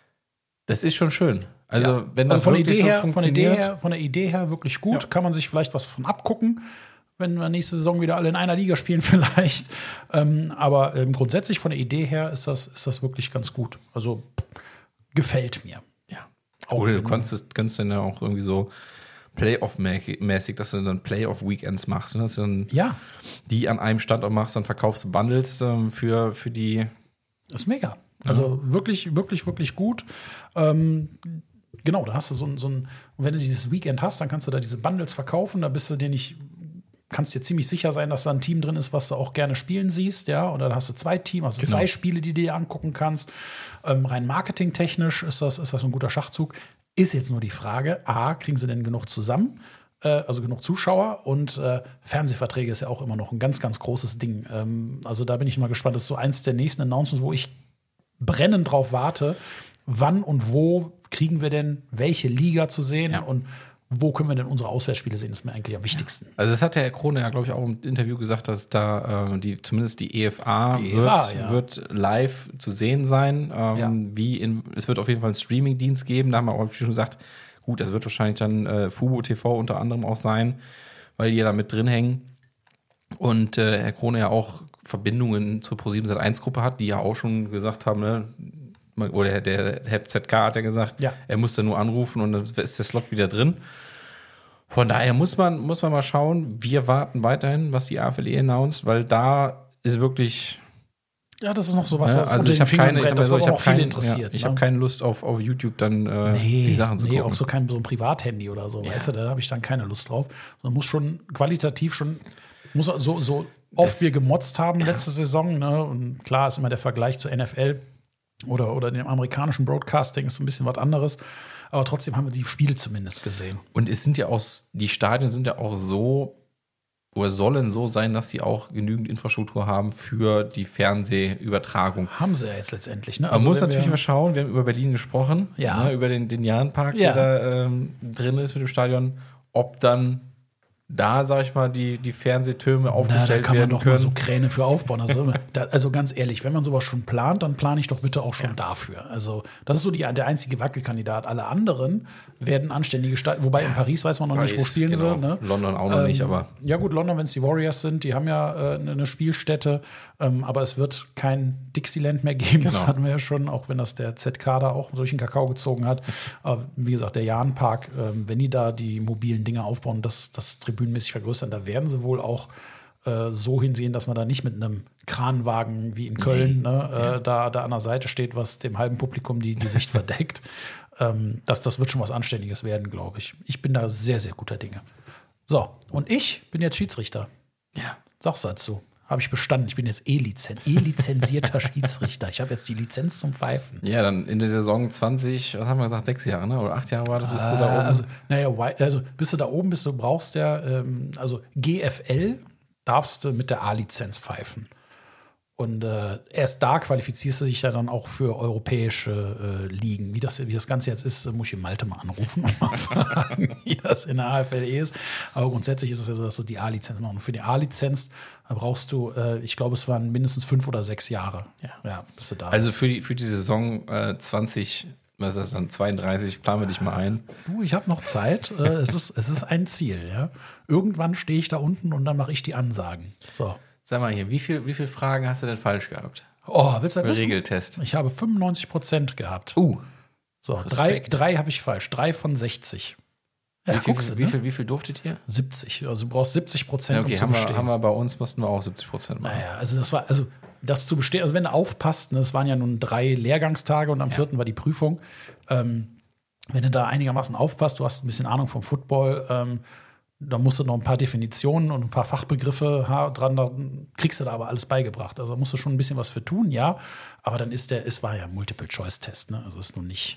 das ist schon schön. Also, ja. wenn das also von, wirklich Idee her, so von, der Idee funktioniert. her, von der Idee her wirklich gut. Ja. Kann man sich vielleicht was von abgucken, wenn wir nächste Saison wieder alle in einer Liga spielen vielleicht. Ähm, aber ähm, grundsätzlich von der Idee her ist das, ist das wirklich ganz gut. Also gefällt mir. Ja. Auch Oder du könntest, könntest dann ja auch irgendwie so Playoff-mäßig, dass du dann Playoff-Weekends machst. Ne? Dass du dann ja. die an einem Standort machst, dann verkaufst du Bundles ähm, für, für die. Das ist mega. Also ja. wirklich, wirklich, wirklich gut. Ähm, Genau, da hast du so ein, so ein, und wenn du dieses Weekend hast, dann kannst du da diese Bundles verkaufen, da bist du dir nicht, kannst dir ziemlich sicher sein, dass da ein Team drin ist, was du auch gerne spielen siehst, ja, oder dann hast du zwei Teams, hast du genau. zwei Spiele, die du dir angucken kannst. Ähm, rein marketingtechnisch ist das, ist das ein guter Schachzug. Ist jetzt nur die Frage, A, kriegen sie denn genug zusammen, äh, also genug Zuschauer und äh, Fernsehverträge ist ja auch immer noch ein ganz, ganz großes Ding. Ähm, also da bin ich mal gespannt, das ist so eins der nächsten Announcements, wo ich brennend drauf warte, wann und wo kriegen wir denn welche Liga zu sehen ja. und wo können wir denn unsere Auswärtsspiele sehen? Das ist mir eigentlich am wichtigsten. Also das hat der Herr Krone ja, glaube ich, auch im Interview gesagt, dass da äh, die zumindest die E F A, die wird, E F A ja. wird live zu sehen sein. Ähm, ja. wie in, es wird auf jeden Fall einen Streaming-Dienst geben. Da haben wir auch schon gesagt, gut, das wird wahrscheinlich dann äh, Fubo T V unter anderem auch sein, weil die ja da mit drin hängen. Und äh, Herr Krone ja auch Verbindungen zur ProSieben Sat eins Gruppe hat, die ja auch schon gesagt haben, ne, oder der Herr Z K hat ja gesagt, ja. er muss da nur anrufen und dann ist der Slot wieder drin. Von daher muss man, muss man mal schauen. Wir warten weiterhin, was die A F L E announced, weil da ist wirklich. Ja, das ist noch so was, ja, was also ich habe keine, ich das so, ich auch hab kein, interessiert. Ja, ich ne? habe keine Lust auf, auf YouTube dann äh, nee, die Sachen zu nee, gucken. auch so kein so ein Privathandy oder so, ja. weißt du, da habe ich dann keine Lust drauf. Sondern muss schon qualitativ schon, muss so, so oft das, wir gemotzt haben ja. letzte Saison, ne? Und klar ist immer der Vergleich zur N F L. Oder, oder dem amerikanischen Broadcasting ist ein bisschen was anderes. Aber trotzdem haben wir die Spiele zumindest gesehen. Und es sind ja auch, die Stadien sind ja auch so, oder sollen so sein, dass die auch genügend Infrastruktur haben für die Fernsehübertragung. Haben sie ja jetzt letztendlich. Ne? Man also muss natürlich mal schauen, wir haben über Berlin gesprochen, ja. ne, über den, den Jahrenpark, ja. der da ähm, drin ist mit dem Stadion, ob dann da, sag ich mal, die, die Fernsehtürme aufgestellt werden. Da kann man doch können. mal so Kräne für aufbauen. Also, da, also ganz ehrlich, wenn man sowas schon plant, dann plane ich doch bitte auch schon ja. dafür. Also das ist so die, der einzige Wackelkandidat. Alle anderen werden anständige Stadt. Wobei ja. in Paris weiß man noch Paris, nicht, wo spielen genau. sie. Ne? London auch noch ähm, nicht, aber. Ja gut, London, wenn es die Warriors sind, die haben ja äh, eine Spielstätte. Ähm, aber es wird kein Dixieland mehr geben. Genau. Das hatten wir ja schon, auch wenn das der Z K da auch durch den Kakao gezogen hat. Aber wie gesagt, der Jahrenpark, ähm, wenn die da die mobilen Dinge aufbauen, das, das tribünenmäßig vergrößern, da werden sie wohl auch äh, so hinsehen, dass man da nicht mit einem Kranwagen wie in Köln nee. ne, äh, ja. da, da an der Seite steht, was dem halben Publikum die, die Sicht verdeckt. Ähm, das, das wird schon was Anständiges werden, glaube ich. Ich bin da sehr, sehr guter Dinge. So, und ich bin jetzt Schiedsrichter. Ja. Sag's dazu. Habe ich bestanden. Ich bin jetzt E-Lizen- E-lizenzierter Schiedsrichter. Ich habe jetzt die Lizenz zum Pfeifen. Ja, dann in der Saison zwanzig, was haben wir gesagt, sechs Jahre, ne? Oder acht Jahre war das, bist äh, du da oben? Also, naja, also bist du da oben bist, du brauchst ja, ähm, also G F L darfst du mit der A-Lizenz pfeifen. Und äh, erst da qualifizierst du dich ja dann auch für europäische äh, Ligen. Wie das, wie das Ganze jetzt ist, muss ich in Malte mal anrufen und mal fragen, wie das in der A F L E ist. Aber grundsätzlich ist es ja so, dass du die A-Lizenz machst. Und für die A-Lizenz brauchst du, äh, ich glaube, es waren mindestens fünf oder sechs Jahre, ja. Ja, bis du da Also bist. für die, für die Saison äh, zwanzig, was ist das dann, zweiunddreißig, planen wir dich mal ein. Du, ich habe noch Zeit. äh, es, ist, es ist ein Ziel. Ja? Irgendwann stehe ich da unten und dann mache ich die Ansagen. So. Sag mal hier, wie viel, wie viele Fragen hast du denn falsch gehabt? Oh, willst du das wissen? Regeltest. Ich habe fünfundneunzig Prozent gehabt. Uh. So, drei, drei habe ich falsch. Drei von sechzig. Ja, wie, viel, guckst du, wie, ne? viel, wie viel durftet ihr? siebzig. Also du brauchst siebzig Prozent, Ja, okay, um zu haben wir, bestehen. haben wir bei uns, mussten wir auch siebzig Prozent machen. Naja, also das war, also das zu bestehen, also wenn du aufpasst, ne, das waren ja nun drei Lehrgangstage und am Ja. vierten war die Prüfung. Ähm, wenn du da einigermaßen aufpasst, du hast ein bisschen Ahnung vom Football, ähm, da musst du noch ein paar Definitionen und ein paar Fachbegriffe ha- dran, da kriegst du da aber alles beigebracht. Also da musst du schon ein bisschen was für tun, ja. Aber dann ist der, es war ja Multiple-Choice-Test, ne? Also ist nun nicht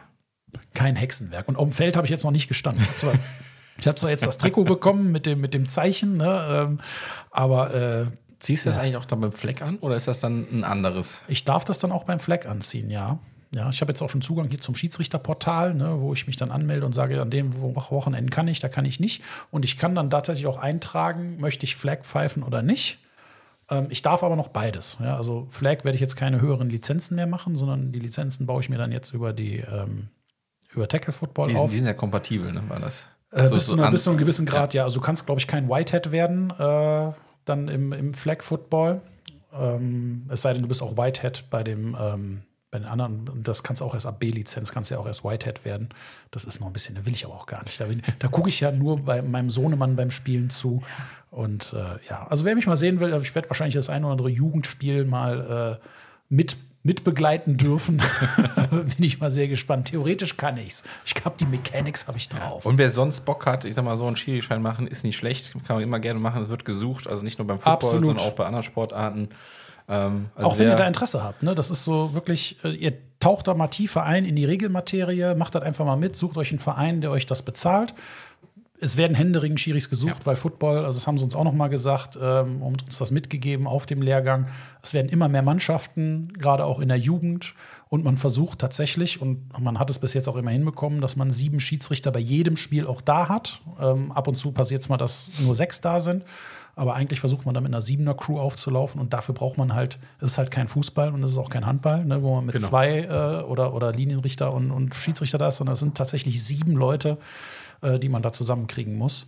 kein Hexenwerk. Und auf dem Feld habe ich jetzt noch nicht gestanden. Ich habe zwar, ich hab zwar jetzt das Trikot bekommen mit dem, mit dem Zeichen, ne? ähm, aber äh, Ziehst du das eigentlich auch dann beim Fleck an oder ist das dann ein anderes? ich darf das dann auch beim Fleck anziehen, ja. Ja, ich habe jetzt auch schon Zugang hier zum Schiedsrichterportal, ne, wo ich mich dann anmelde und sage, an dem Wo- Wochenenden kann ich, da kann ich nicht. Und ich kann dann tatsächlich auch eintragen, möchte ich Flag pfeifen oder nicht. Ähm, ich darf aber noch beides. Ja. Also Flag werde ich jetzt keine höheren Lizenzen mehr machen, sondern die Lizenzen baue ich mir dann jetzt über die ähm, über Tackle Football Die auf. sind, die sind ja kompatibel, ne? War das? Äh, So- bis, so zu einer, an- bis zu einem gewissen Grad, ja. Also du kannst, glaube ich, kein Whitehead werden, äh, dann im, im Flag Football. Ähm, es sei denn, du bist auch Whitehead bei dem, ähm, bei den anderen. Und das kannst du auch erst ab B-Lizenz, kannst du ja auch erst Whitehead werden. Das ist noch ein bisschen, da will ich aber auch gar nicht. Da, bin- da gucke ich ja nur bei meinem Sohnemann beim Spielen zu. Und äh, ja, also wer mich mal sehen will, also ich werde wahrscheinlich das ein oder andere Jugendspiel mal äh, mit mitbegleiten dürfen. Bin ich mal sehr gespannt. Theoretisch kann ich's. Ich glaube, die Mechanics habe ich drauf. Und wer sonst Bock hat, ich sag mal, so einen Schiri-Schein machen, ist nicht schlecht. Kann man immer gerne machen. Es wird gesucht. Also nicht nur beim Football, Absolut. sondern auch bei anderen Sportarten. Ähm, also Auch wenn wer- ihr da Interesse habt, ne? Das ist so wirklich, äh, ihr taucht da mal tiefer ein in die Regelmaterie, macht das einfach mal mit, sucht euch einen Verein, der euch das bezahlt. Es werden händeringend Schiris gesucht, Ja. weil Football, also das haben sie uns auch noch mal gesagt, ähm, und uns das mitgegeben auf dem Lehrgang. Es werden immer mehr Mannschaften, gerade auch in der Jugend. Und man versucht tatsächlich, und man hat es bis jetzt auch immer hinbekommen, dass man sieben Schiedsrichter bei jedem Spiel auch da hat. Ähm, ab und zu passiert es mal, dass nur sechs da sind. Aber eigentlich versucht man da mit einer Siebener-Crew aufzulaufen. Und dafür braucht man halt, es ist halt kein Fußball und es ist auch kein Handball, ne, wo man mit Genau. zwei äh, oder, oder Linienrichter und, und Schiedsrichter da ist, sondern es sind tatsächlich sieben Leute, äh, die man da zusammenkriegen muss.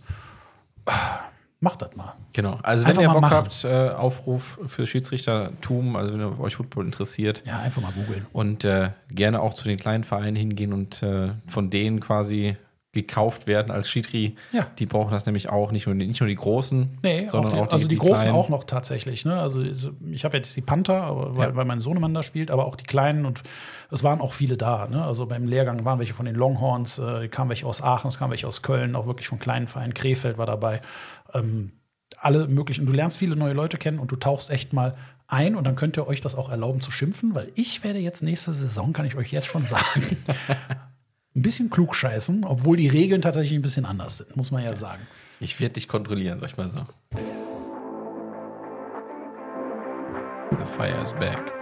Macht das mal. Genau. Also wenn Einfach ihr mal Bock machen. habt, äh, Aufruf für Schiedsrichtertum, also wenn euch Football interessiert. Ja, einfach mal googeln. Und äh, gerne auch zu den kleinen Vereinen hingehen und äh, von denen quasi gekauft werden als Schiri. Ja. Die brauchen das nämlich auch, nicht nur, nicht nur die Großen, Nee, sondern auch die, auch die, also die, die Großen kleinen. auch noch tatsächlich. Ne? Also ich habe jetzt die Panther, aber- weil, Ja. weil mein Sohnemann da spielt, aber auch die Kleinen und es waren auch viele da. Ne? Also beim Lehrgang waren welche von den Longhorns, äh, kamen welche aus Aachen, es kamen welche aus Köln, auch wirklich von kleinen Vereinen. Krefeld war dabei. Ähm, alle möglichen. Und du lernst viele neue Leute kennen und du tauchst echt mal ein und dann könnt ihr euch das auch erlauben zu schimpfen, weil ich werde jetzt nächste Saison, kann ich euch jetzt schon sagen, ein bisschen klug scheißen, obwohl die Regeln tatsächlich ein bisschen anders sind, muss man ja sagen. Ich werde dich kontrollieren, sag ich mal so. The fire is back.